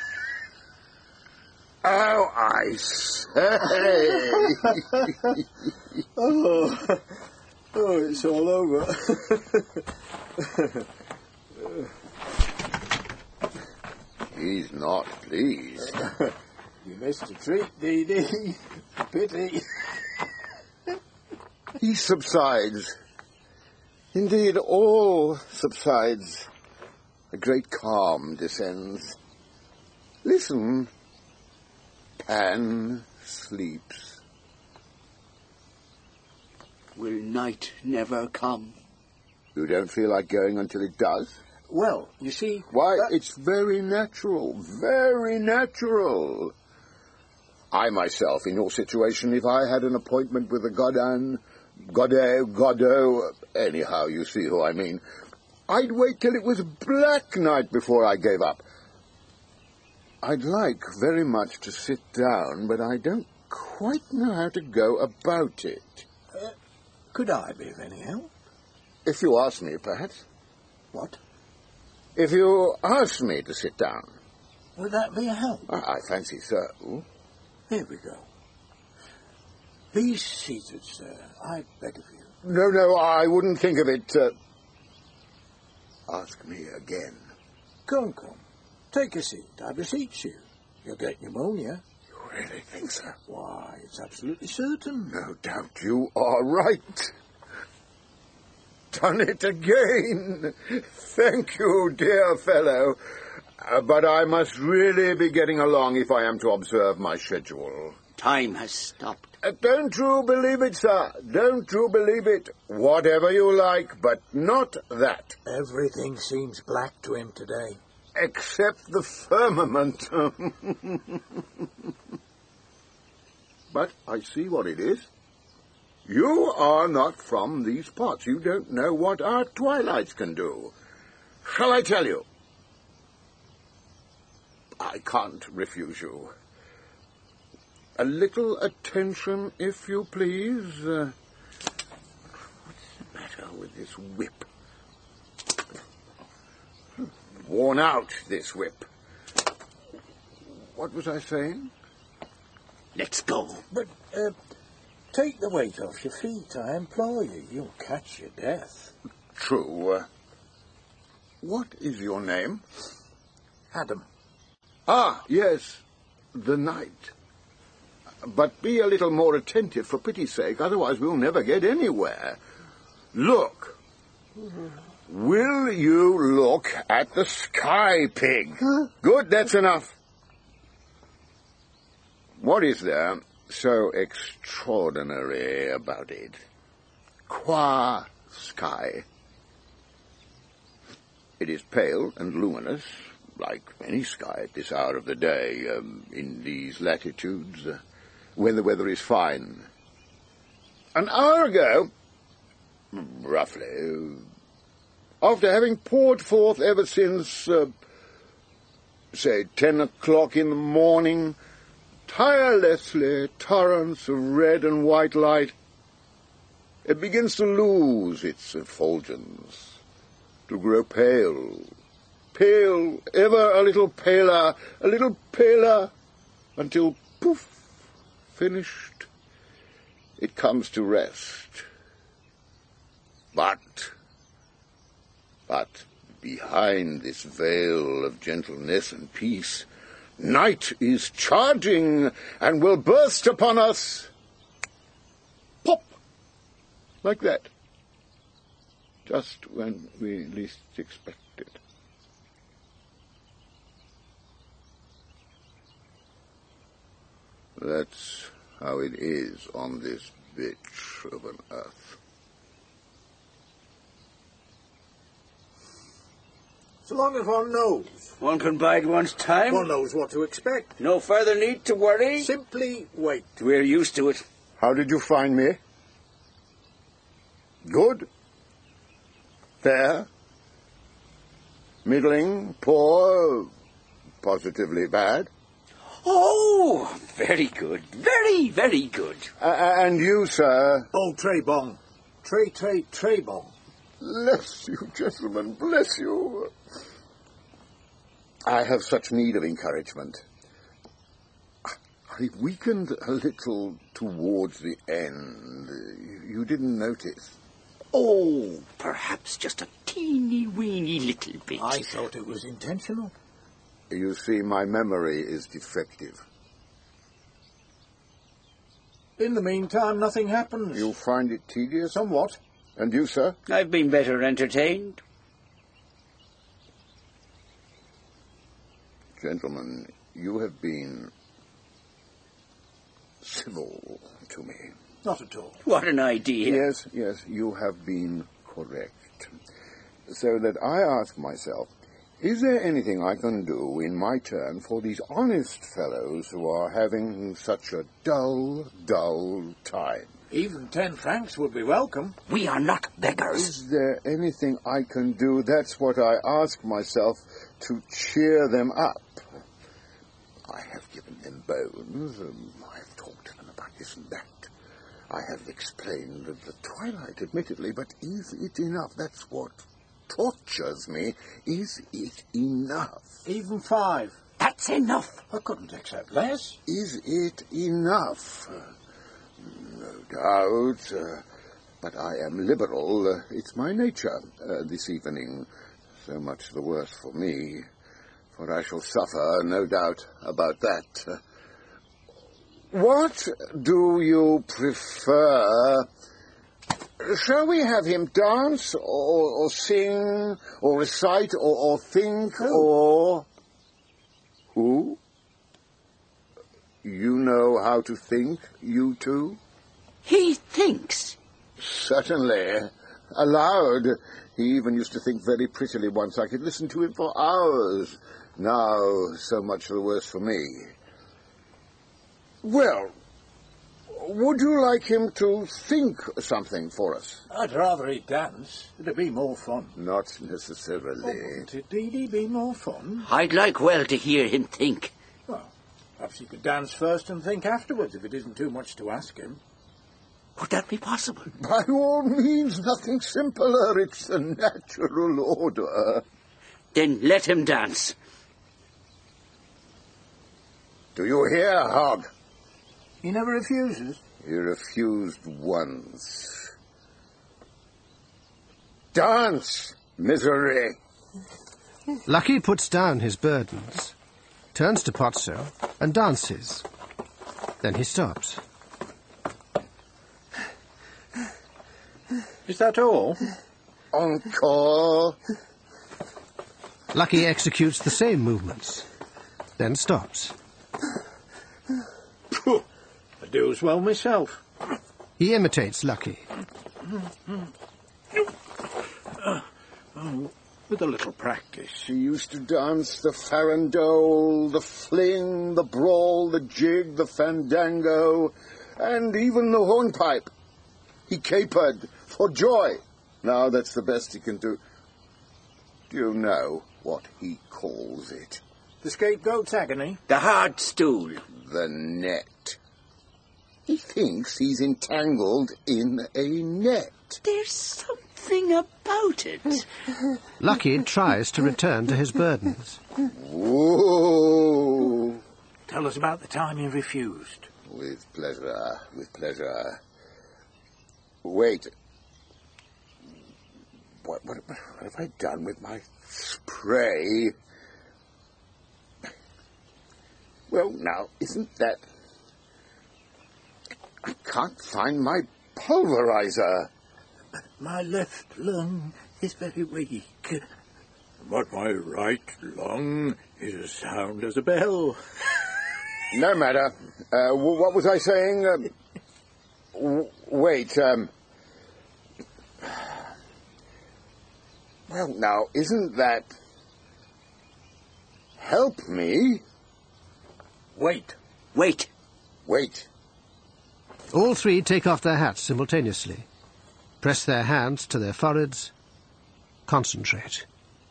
Oh, I say. oh. oh, it's all over. He's not pleased. You missed a treat, Dee Dee. Pity. He subsides. Indeed, all subsides. A great calm descends. Listen. Pan sleeps. Will night never come? You don't feel like going until it does? Well, you see... Why, that... it's very natural, very natural. I myself, in your situation, if I had an appointment with the Godin, Godot, Godot, anyhow, you see who I mean, I'd wait till it was black night before I gave up. I'd like very much to sit down, but I don't quite know how to go about it. Uh, could I be of any help? If you ask me, perhaps. What? If you ask me to sit down. Would that be a help? I, I fancy so. Here we go. Be seated, sir. I beg of you. No, no, I wouldn't think of it. Uh... Ask me again. Come, come. Take a seat, I beseech you. You'll get pneumonia. You really think so? Why, it's absolutely certain. No doubt you are right. Done it again. Thank you, dear fellow. Uh, but I must really be getting along if I am to observe my schedule. Time has stopped. Uh, don't you believe it, sir. Don't you believe it. Whatever you like, but not that. Everything seems black to him today. Except the firmament. But I see what it is. You are not from these parts. You don't know what our twilights can do. Shall I tell you? I can't refuse you. A little attention, if you please. Uh, what's the matter with this whip? Worn out, this whip. What was I saying? Let's go. But, uh, take the weight off your feet, I implore you. You'll catch your death. True. Uh, what is your name? Adam. Ah, yes, the knight. But be a little more attentive, for pity's sake, otherwise we'll never get anywhere. Look. Will you look at the sky pig? Huh? Good, that's enough. What is there so extraordinary about it? Qua sky. It is pale and luminous, like any sky at this hour of the day, um, in these latitudes, uh, when the weather is fine. An hour ago, roughly, after having poured forth ever since, uh, say, ten o'clock in the morning, tirelessly torrents of red and white light, it begins to lose its effulgence, to grow pale, pale, ever a little paler, a little paler, until, poof, finished, it comes to rest. But... But behind this veil of gentleness and peace, night is charging and will burst upon us. Pop! Like that. Just when we least expect it. That's how it is on this bitch of an earth. So long as one knows. One can bide one's time. One knows what to expect. No further need to worry. Simply wait. We're used to it. How did you find me? Good? Fair? Middling? Poor? Positively bad? Oh, very good. Very, very good. Uh, and you, sir? Oh, Trebong. Trey, Trey, Trebong. Bless you, gentlemen, bless you. I have such need of encouragement. I weakened a little towards the end. You didn't notice. Oh, perhaps just a teeny-weeny little bit. I thought it was intentional. You see, my memory is defective. In the meantime, nothing happens. You find it tedious? Somewhat. And you, sir? I've been better entertained. Gentlemen, you have been civil to me. Not at all. What an idea. Yes, yes, you have been correct. So that I ask myself, is there anything I can do in my turn for these honest fellows who are having such a dull, dull time? Even ten francs would be welcome. We are not beggars. Is there anything I can do, that's what I ask myself, to cheer them up? I have given them bones, um, I have talked to them about this and that. I have explained the, the twilight, admittedly, but is it enough? That's what tortures me. Is it enough? Even five. That's enough. I couldn't accept less. Is it enough? Uh, no doubt, uh, but I am liberal. Uh, it's my nature uh, this evening. So much the worse for me, for I shall suffer, no doubt about that. Uh, what do you prefer? Shall we have him dance, or, or sing, or recite, or, or think, or... Who? You know how to think, you two? He thinks. Certainly. Aloud. He even used to think very prettily once. I could listen to him for hours. Now, so much the worse for me. Well, would you like him to think something for us? I'd rather he'd dance. It'd be more fun. Not necessarily. Oh, wouldn't it, Dee Dee, be more fun? I'd like well to hear him think. Well, perhaps he could dance first and think afterwards, if it isn't too much to ask him. Would that be possible? By all means, nothing simpler. It's a natural order. Then let him dance. Do you hear, Hogg? He never refuses. He refused once. Dance, misery! Lucky puts down his burdens, turns to Pozzo, and dances. Then he stops. Is that all? Encore! Lucky executes the same movements, then stops. Phew, I do as well myself. He imitates Lucky. Uh, oh, with a little practice. He used to dance the farandole, the fling, the brawl, the jig, the fandango, and even the hornpipe. He capered for joy. Now that's the best he can do. Do you know what he calls it? The scapegoat's agony? The hard stool. The net. He thinks he's entangled in a net. There's something about it. Lucky tries to return to his burdens. Whoa! Tell us about the time he refused. With pleasure, with pleasure. Wait. What, what, what have I done with my spray? Well, now, isn't that... I can't find my pulverizer. My left lung is very weak, but my right lung is as sound as a bell. No matter. Uh, w- what was I saying? Um, w- wait, um... Well, now, isn't that... help me. Wait. Wait. Wait. All three take off their hats simultaneously, press their hands to their foreheads, concentrate.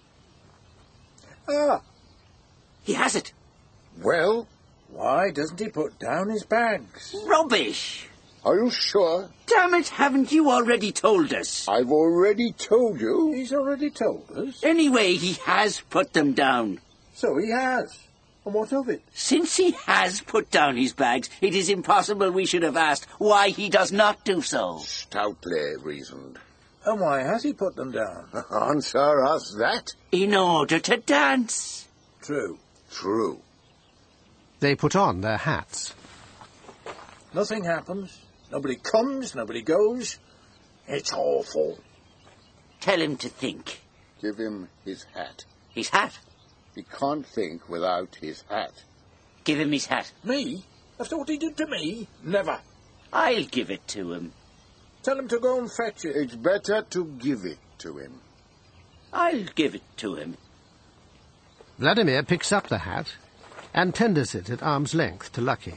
Ah, He has it. Well, why doesn't he put down his bags? Rubbish. are you sure? Damn it, haven't you already told us? I've already told you. He's already told us. Anyway, he has put them down. So he has. And what of it? Since he has put down his bags, it is impossible we should have asked why he does not do so. Stoutly reasoned. And why has he put them down? Answer us that. In order to dance. True. True. They put on their hats. Nothing happens. Nobody comes, nobody goes. It's awful. Tell him to think. Give him his hat. His hat. He can't think without his hat. Give him his hat. Me? After what he did to me? Never. I'll give it to him. Tell him to go and fetch it. It's better to give it to him. I'll give it to him. Vladimir picks up the hat and tenders it at arm's length to Lucky.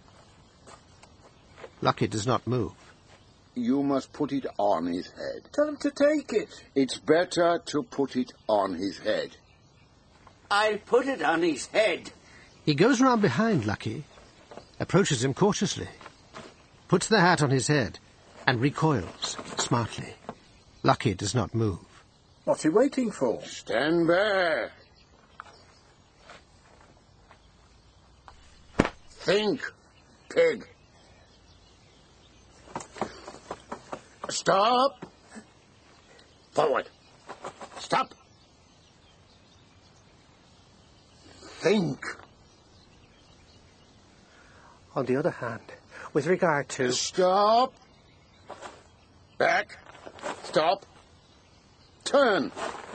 Lucky does not move. You must put it on his head. Tell him to take it. It's better to put it on his head. I'll put it on his head. He goes round behind Lucky, approaches him cautiously, puts the hat on his head, and recoils smartly. Lucky does not move. What's he waiting for? Stand back. Think, pig. Stop. Forward. Stop. Think. On the other hand, with regard to... Stop. Back. Stop. Turn.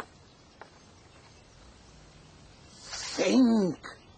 Think.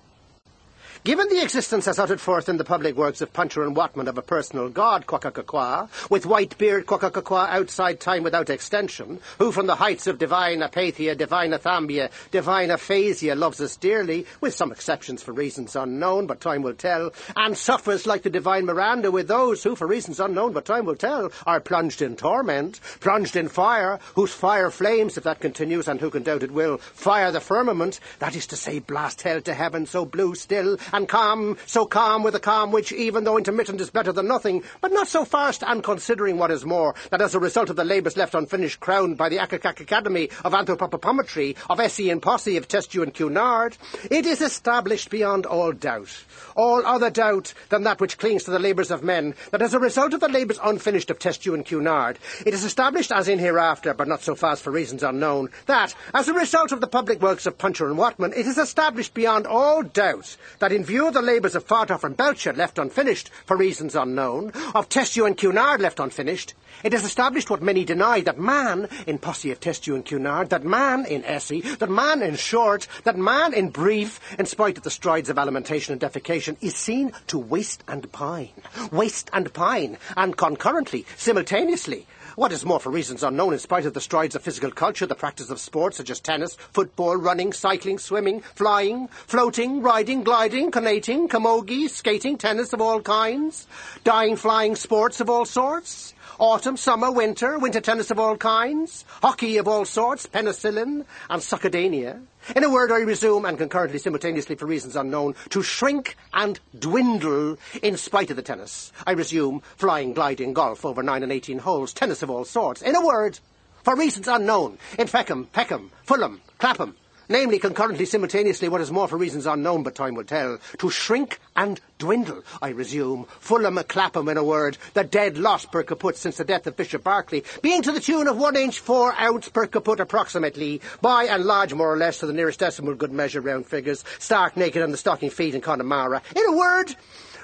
Given the existence as uttered forth in the public works of Puncher and Watman of a personal god, Quackacaqua, with white beard Quackacaqua outside time without extension, who from the heights of divine apathia, divine athambia, divine aphasia loves us dearly, with some exceptions for reasons unknown, but time will tell, and suffers like the divine Miranda with those who, for reasons unknown, but time will tell, are plunged in torment, plunged in fire, whose fire flames, if that continues, and who can doubt it will, fire the firmament, that is to say, blast hell to heaven so blue still, and calm, so calm with a calm which, even though intermittent, is better than nothing, but not so fast, and considering what is more, that as a result of the labours left unfinished crowned by the Acacak Academy of Anthropopometry, of Essie and Posse, of Testu and Cunard, it is established beyond all doubt, all other doubt than that which clings to the labours of men, that as a result of the labours unfinished of Testu and Cunard, it is established as in hereafter, but not so fast for reasons unknown, that, as a result of the public works of Puncher and Watman, it is established beyond all doubt that in view of the labours of Fartoff and Belcher left unfinished for reasons unknown, of Testu and Cunard left unfinished, it is established what many deny, that man, in Posse of Testu and Cunard, that man in Essie, that man in short, that man in brief, in spite of the strides of alimentation and defecation, is seen to waste and pine, waste and pine, and concurrently, simultaneously, what is more, for reasons unknown, in spite of the strides of physical culture, the practice of sports such as tennis, football, running, cycling, swimming, flying, floating, riding, gliding, canoeing, camogie, skating, tennis of all kinds, dying, flying sports of all sorts, autumn, summer, winter, winter tennis of all kinds, hockey of all sorts, penicillin, and succedanea. In a word, I resume, and concurrently, simultaneously, for reasons unknown, to shrink and dwindle in spite of the tennis. I resume, flying, gliding, golf over nine and eighteen holes, tennis of all sorts. In a word, for reasons unknown, in Feckham, Peckham, Fulham, Clapham, namely, concurrently, simultaneously, what is more, for reasons unknown, but time will tell, to shrink and dwindle, I resume, Fulham, Clapham, in a word, the dead loss per caput since the death of Bishop Berkeley, being to the tune of one inch four ounce per caput approximately, by and large, more or less, to the nearest decimal, good measure, round figures, stark naked on the stocking feet in Connemara. In a word,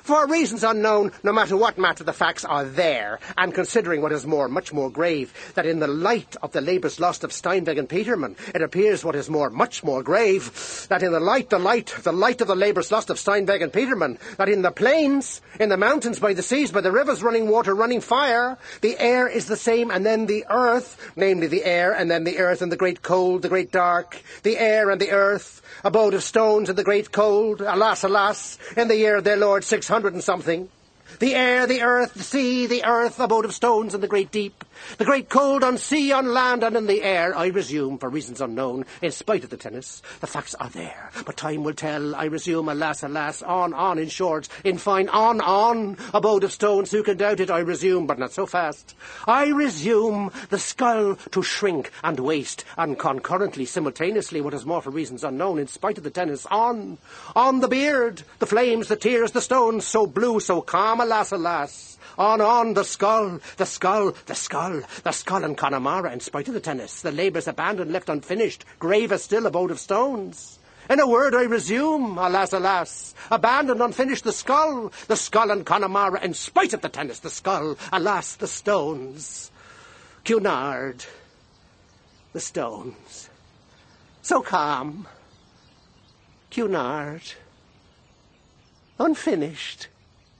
For reasons unknown, no matter what matter, the facts are there. And considering what is more, much more grave, that in the light of the labours lost of Steinweg and Petermann, it appears what is more, much more grave, that in the light, the light, the light of the labours lost of Steinweg and Petermann, that in the plains, in the mountains, by the seas, by the rivers, running water, running fire, the air is the same, and then the earth, namely the air, and then the earth, and the great cold, the great dark, the air and the earth, abode of stones and the great cold, alas, alas, in the year of their Lord six hundred and something. The air, the earth, the sea, the earth, abode of stones and the great deep, the great cold on sea, on land, and in the air, I resume, for reasons unknown, in spite of the tennis. The facts are there, but time will tell, I resume, alas, alas, on, on, in short, in fine, on, on, abode of stones, who can doubt it, I resume, but not so fast. I resume, the skull to shrink and waste, and concurrently, simultaneously, what is more for reasons unknown, in spite of the tennis, on, on the beard, the flames, the tears, the stones, so blue, so calm, alas, alas. On, on, the skull, the skull, the skull, the skull in Connemara, in spite of the tennis, the labours abandoned, left unfinished, graver still, abode of stones. In a word, I resume, alas, alas, abandoned, unfinished, the skull, the skull in Connemara, in spite of the tennis, the skull, alas, the stones. Cunard, the stones, so calm, Cunard, unfinished.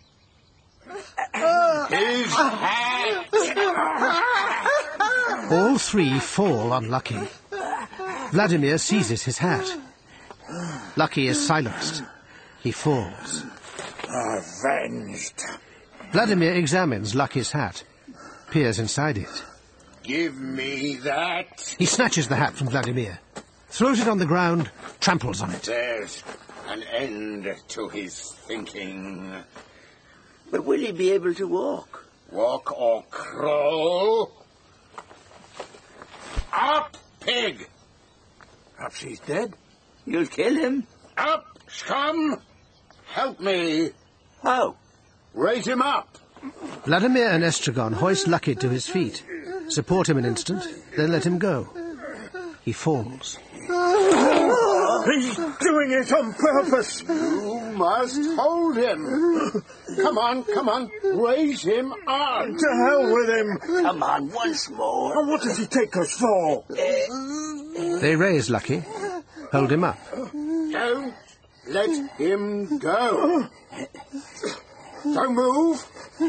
His hat! All three fall on Lucky. Vladimir seizes his hat. Lucky is silenced. He falls. Avenged. Vladimir examines Lucky's hat, peers inside it. Give me that. He snatches the hat from Vladimir, throws it on the ground, tramples on it. There's an end to his thinking. But will he be able to walk? Walk or crawl? Up, pig! Perhaps he's dead. You'll kill him? Up, scum! Help me. How? Raise him up. Vladimir and Estragon hoist Lucky to his feet, support him an instant, then let him go. He falls. He's doing it on purpose. You must hold him. Come on, come on. Raise him up. To hell with him. Come on, once more. And what does he take us for? They raise Lucky, hold him up. Don't let him go. Don't move.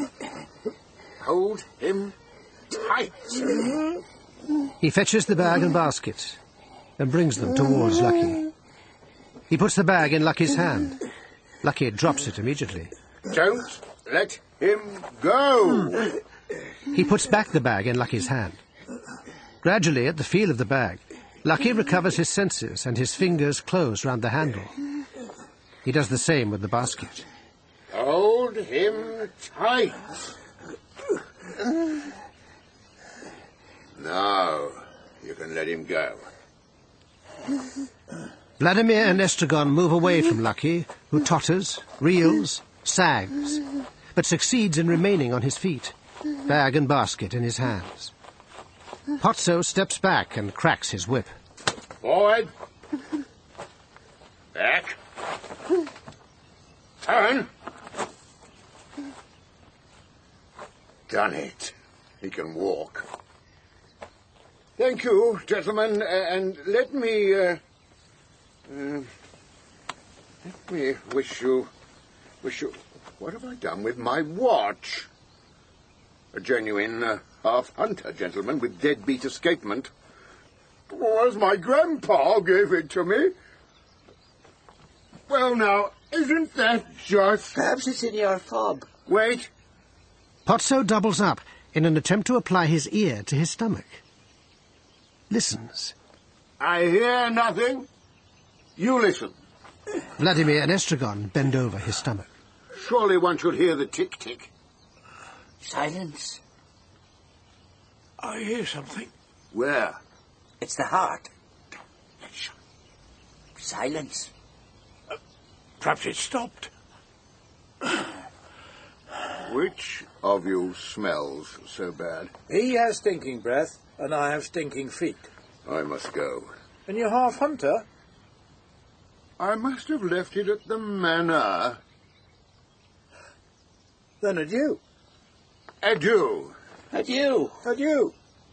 Hold him tight. He fetches the bag and basket and brings them towards Lucky. He puts the bag in Lucky's hand. Lucky drops it immediately. Don't let him go. He puts back the bag in Lucky's hand. Gradually, at the feel of the bag, Lucky recovers his senses and his fingers close round the handle. He does the same with the basket. Hold him tight. Now you can let him go. Vladimir and Estragon move away from Lucky, who totters, reels, sags, but succeeds in remaining on his feet, bag and basket in his hands. Pozzo steps back and cracks his whip. Forward. Back. Turn. Done it. He can walk. Thank you, gentlemen, uh, and let me, uh, uh, let me wish you, wish you, what have I done with my watch? A genuine uh, half-hunter, gentlemen, with deadbeat escapement. Was my grandpa gave it to me. Well, now, isn't that just... Perhaps it's in your fob. Wait. Pozzo doubles up in an attempt to apply his ear to his stomach. Listens. I hear nothing. You listen. Vladimir and Estragon bend over his stomach. Surely one should hear the tick-tick. Silence. I hear something. Where? It's the heart. Silence. Uh, perhaps it stopped. Which of you smells so bad? He has stinking breath, and I have stinking feet. I must go. And you're half-hunter? I must have left it at the manor. Then adieu. Adieu. Adieu. Adieu.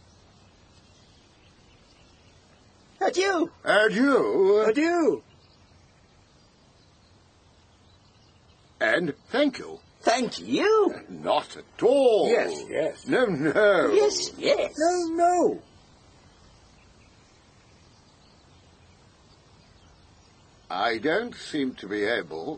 Adieu. Adieu. Adieu. And thank you. Thank you. Not at all. Yes, yes. No, no. Yes, yes. No, no. I don't seem to be able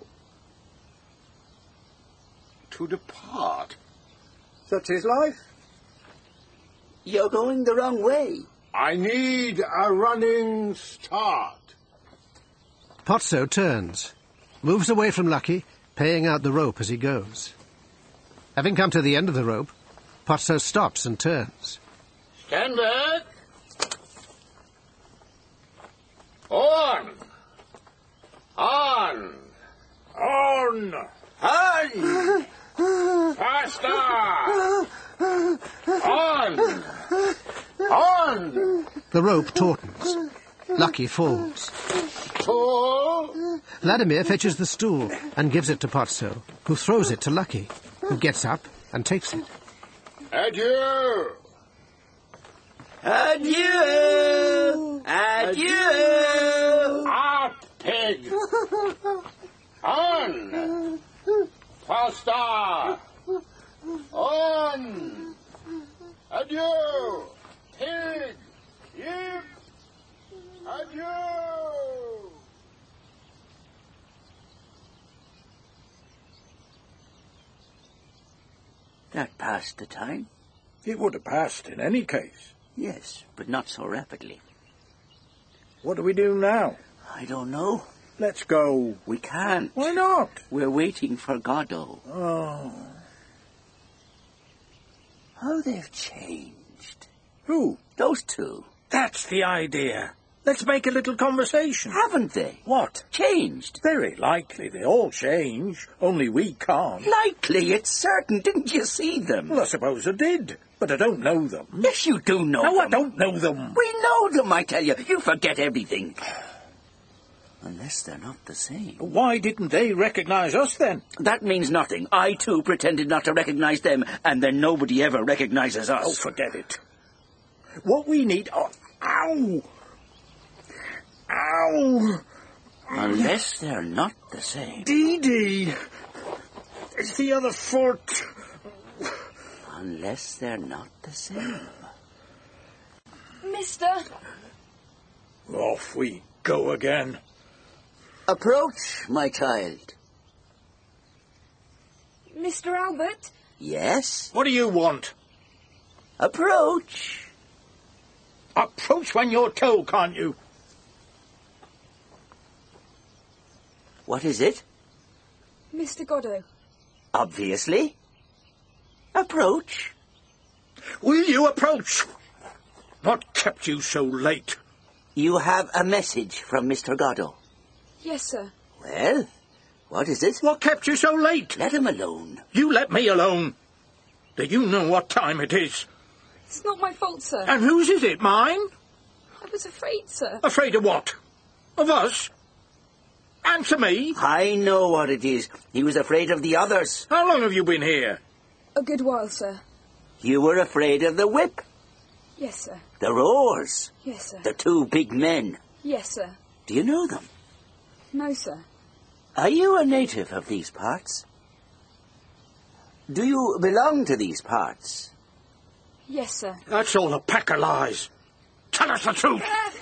to depart. Such is life. You're going the wrong way. I need a running start. Pozzo turns, moves away from Lucky, paying out the rope as he goes. Having come to the end of the rope, Pozzo stops and turns. Stand back. On. On. On. On! Faster. On. On. The rope tautens. Lucky falls. Pull. Vladimir fetches the stool and gives it to Pozzo, who throws it to Lucky, who gets up and takes it. Adieu. Adieu! Adieu! Up, pig. On. Faster. On. Adieu. Pig. Yip. Adieu. That passed the time. It would have passed in any case. Yes, but not so rapidly. What do we do now? I don't know. Let's go. We can't. Why not? We're waiting for Godot. Oh. How they've changed. Who? Those two. That's the idea. Let's make a little conversation. Haven't they? What? Changed. Very likely they all change, only we can't. Likely, it's certain. Didn't you see them? Well, I suppose I did, but I don't know them. Yes, you do know No, them. I don't know them. We know them, I tell you. You forget everything. Unless they're not the same. Why didn't they recognize us then? That means nothing. I, too, pretended not to recognize them, and then nobody ever recognizes us. Oh, forget it. What we need... Oh, ow! Ow! Unless they're not the same. Dee Dee! It's the other foot. Unless they're not the same. Mister! Off we go again. Approach, my child. Mister Albert? Yes? What do you want? Approach. Approach when you're told, can't you? What is it? Mister Godot. Obviously. Approach. Will you approach? What kept you so late? You have a message from Mister Godot. Yes, sir. Well, what is it? What kept you so late? Let him alone. You let me alone. Do you know what time it is? It's not my fault, sir. And whose is it, mine? I was afraid, sir. Afraid of what? Of us? Answer me. I know what it is. He was afraid of the others. How long have you been here? A good while, sir. You were afraid of the whip, Yes, sir. the roars, Yes, sir. the two big men. Yes, sir. Do you know them? No, sir. Are you a native of these parts? Do you belong to these parts? Yes, sir. That's all a pack of lies. Tell us the truth.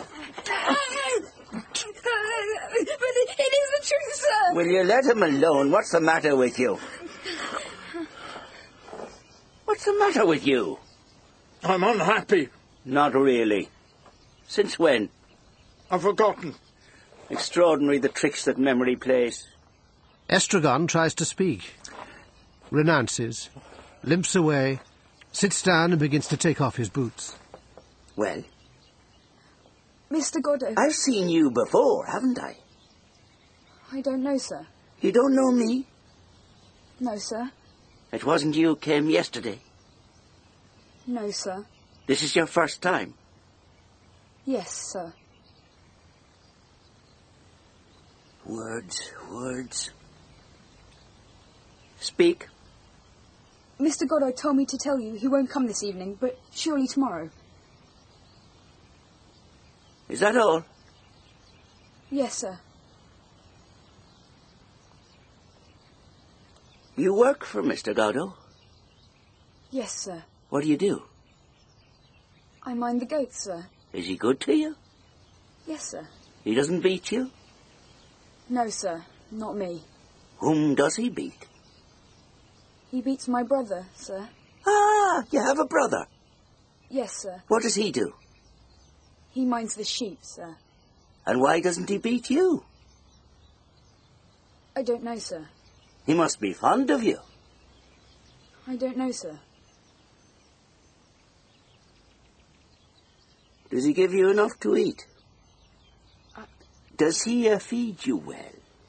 But it, it is the truth, sir. Will you let him alone? What's the matter with you? What's the matter with you? I'm unhappy. Not really. Since when? I've forgotten. Extraordinary the tricks that memory plays. Estragon tries to speak, renounces, limps away, sits down and begins to take off his boots. Well, Mister Godot. I've seen you before, haven't I? I don't know, sir. You don't know me? No, sir. It wasn't you who came yesterday. No, sir. This is your first time. Yes, sir. Words, words. Speak. Mister Godot told me to tell you he won't come this evening, but surely tomorrow. Is that all? Yes, sir. You work for Mister Godot? Yes, sir. What do you do? I mind the goats, sir. Is he good to you? Yes, sir. He doesn't beat you? No, sir. Not me. Whom does he beat? He beats my brother, sir. Ah, you have a brother. Yes, sir. What does he do? He minds the sheep, sir. And why doesn't he beat you? I don't know, sir. He must be fond of you. I don't know, sir. Does he give you enough to eat? Uh, Does he uh, feed you well?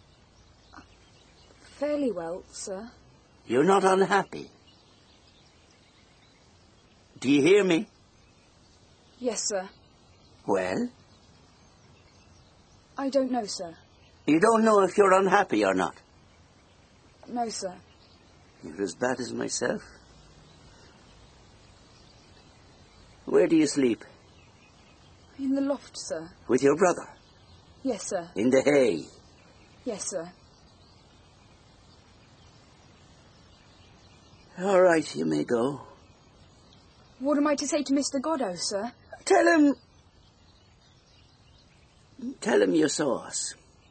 Fairly well, sir. You're not unhappy? Do you hear me? Yes, sir. Well? I don't know, sir. You don't know if you're unhappy or not? No, sir. You're as bad as myself. Where do you sleep? In the loft, sir. With your brother? Yes, sir. In the hay? Yes, sir. All right, you may go. What am I to say to Mister Godot, sir? Tell him... Tell him you saw us.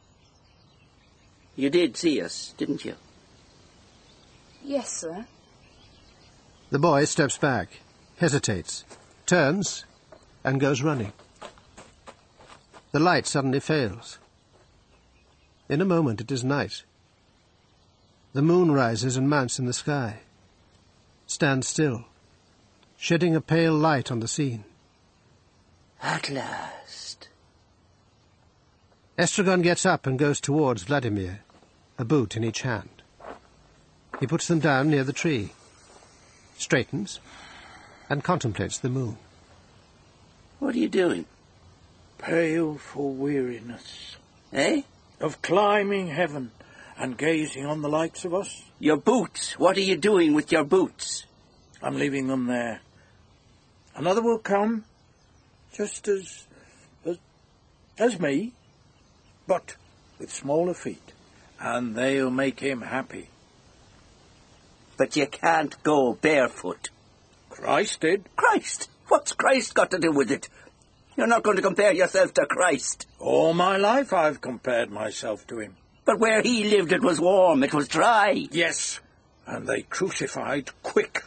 You did see us, didn't you? Yes, sir. The boy steps back, hesitates, turns, and goes running. The light suddenly fails. In a moment it is night. The moon rises and mounts in the sky, stands still, shedding a pale light on the scene. At last. Estragon gets up and goes towards Vladimir, a boot in each hand. He puts them down near the tree, straightens, and contemplates the moon. What are you doing? Pale for weariness. Eh? Of climbing heaven and gazing on the likes of us. Your boots. What are you doing with your boots? I'm leaving them there. Another will come, just as... as, as me, but with smaller feet, and they'll make him happy. But you can't go barefoot. Christ did. Christ? What's Christ got to do with it? You're not going to compare yourself to Christ. All my life I've compared myself to him. But where he lived it was warm, it was dry. Yes, and they crucified quick.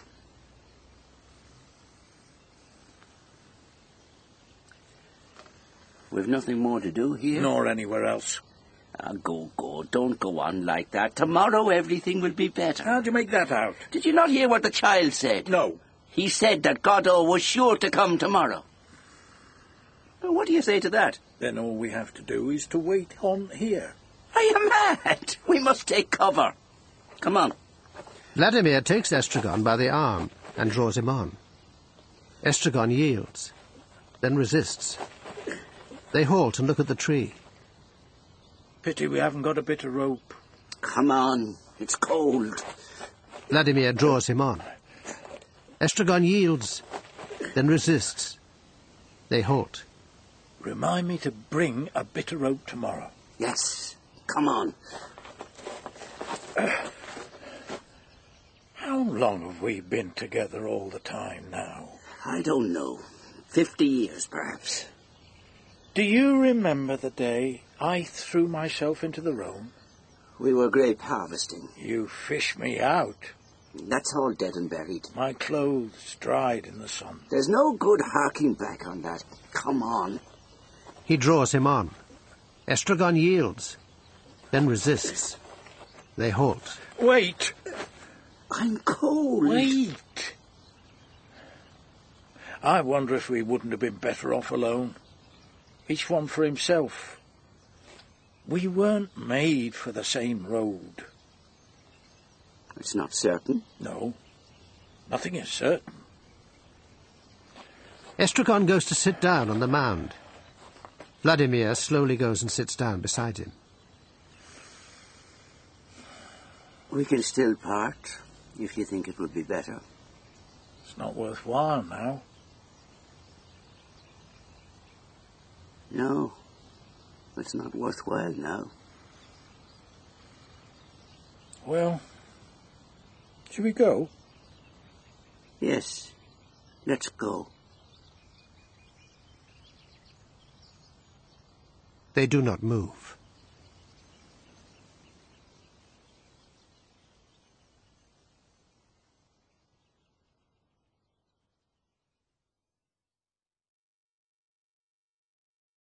We've nothing more to do here. Nor anywhere else. Ah, go, go. Don't go on like that. Tomorrow everything will be better. How'd you make that out? Did you not hear what the child said? No. He said that Godot was sure to come tomorrow. Well, what do you say to that? Then all we have to do is to wait on here. Are you mad? We must take cover. Come on. Vladimir takes Estragon by the arm and draws him on. Estragon yields, then resists. They halt and look at the tree. Pity we haven't got a bit of rope. Come on. It's cold. Vladimir draws him on. Estragon yields, then resists. They halt. Remind me to bring a bit of rope tomorrow. Yes. Come on. Uh, how long have we been together all the time now? I don't know. Fifty years, perhaps. Do you remember the day I threw myself into the Rhone? We were grape harvesting. You fished me out. That's all dead and buried. My clothes dried in the sun. There's no good harking back on that. Come on. He draws him on. Estragon yields, then resists. They halt. Wait! I'm cold. Wait! I wonder if we wouldn't have been better off alone. Each one for himself. We weren't made for the same road. It's not certain. No, nothing is certain. Estragon goes to sit down on the mound. Vladimir slowly goes and sits down beside him. We can still part. if you think it would be better. It's not worthwhile now. No, it's not worthwhile now. Well, should we go? Yes, let's go. They do not move.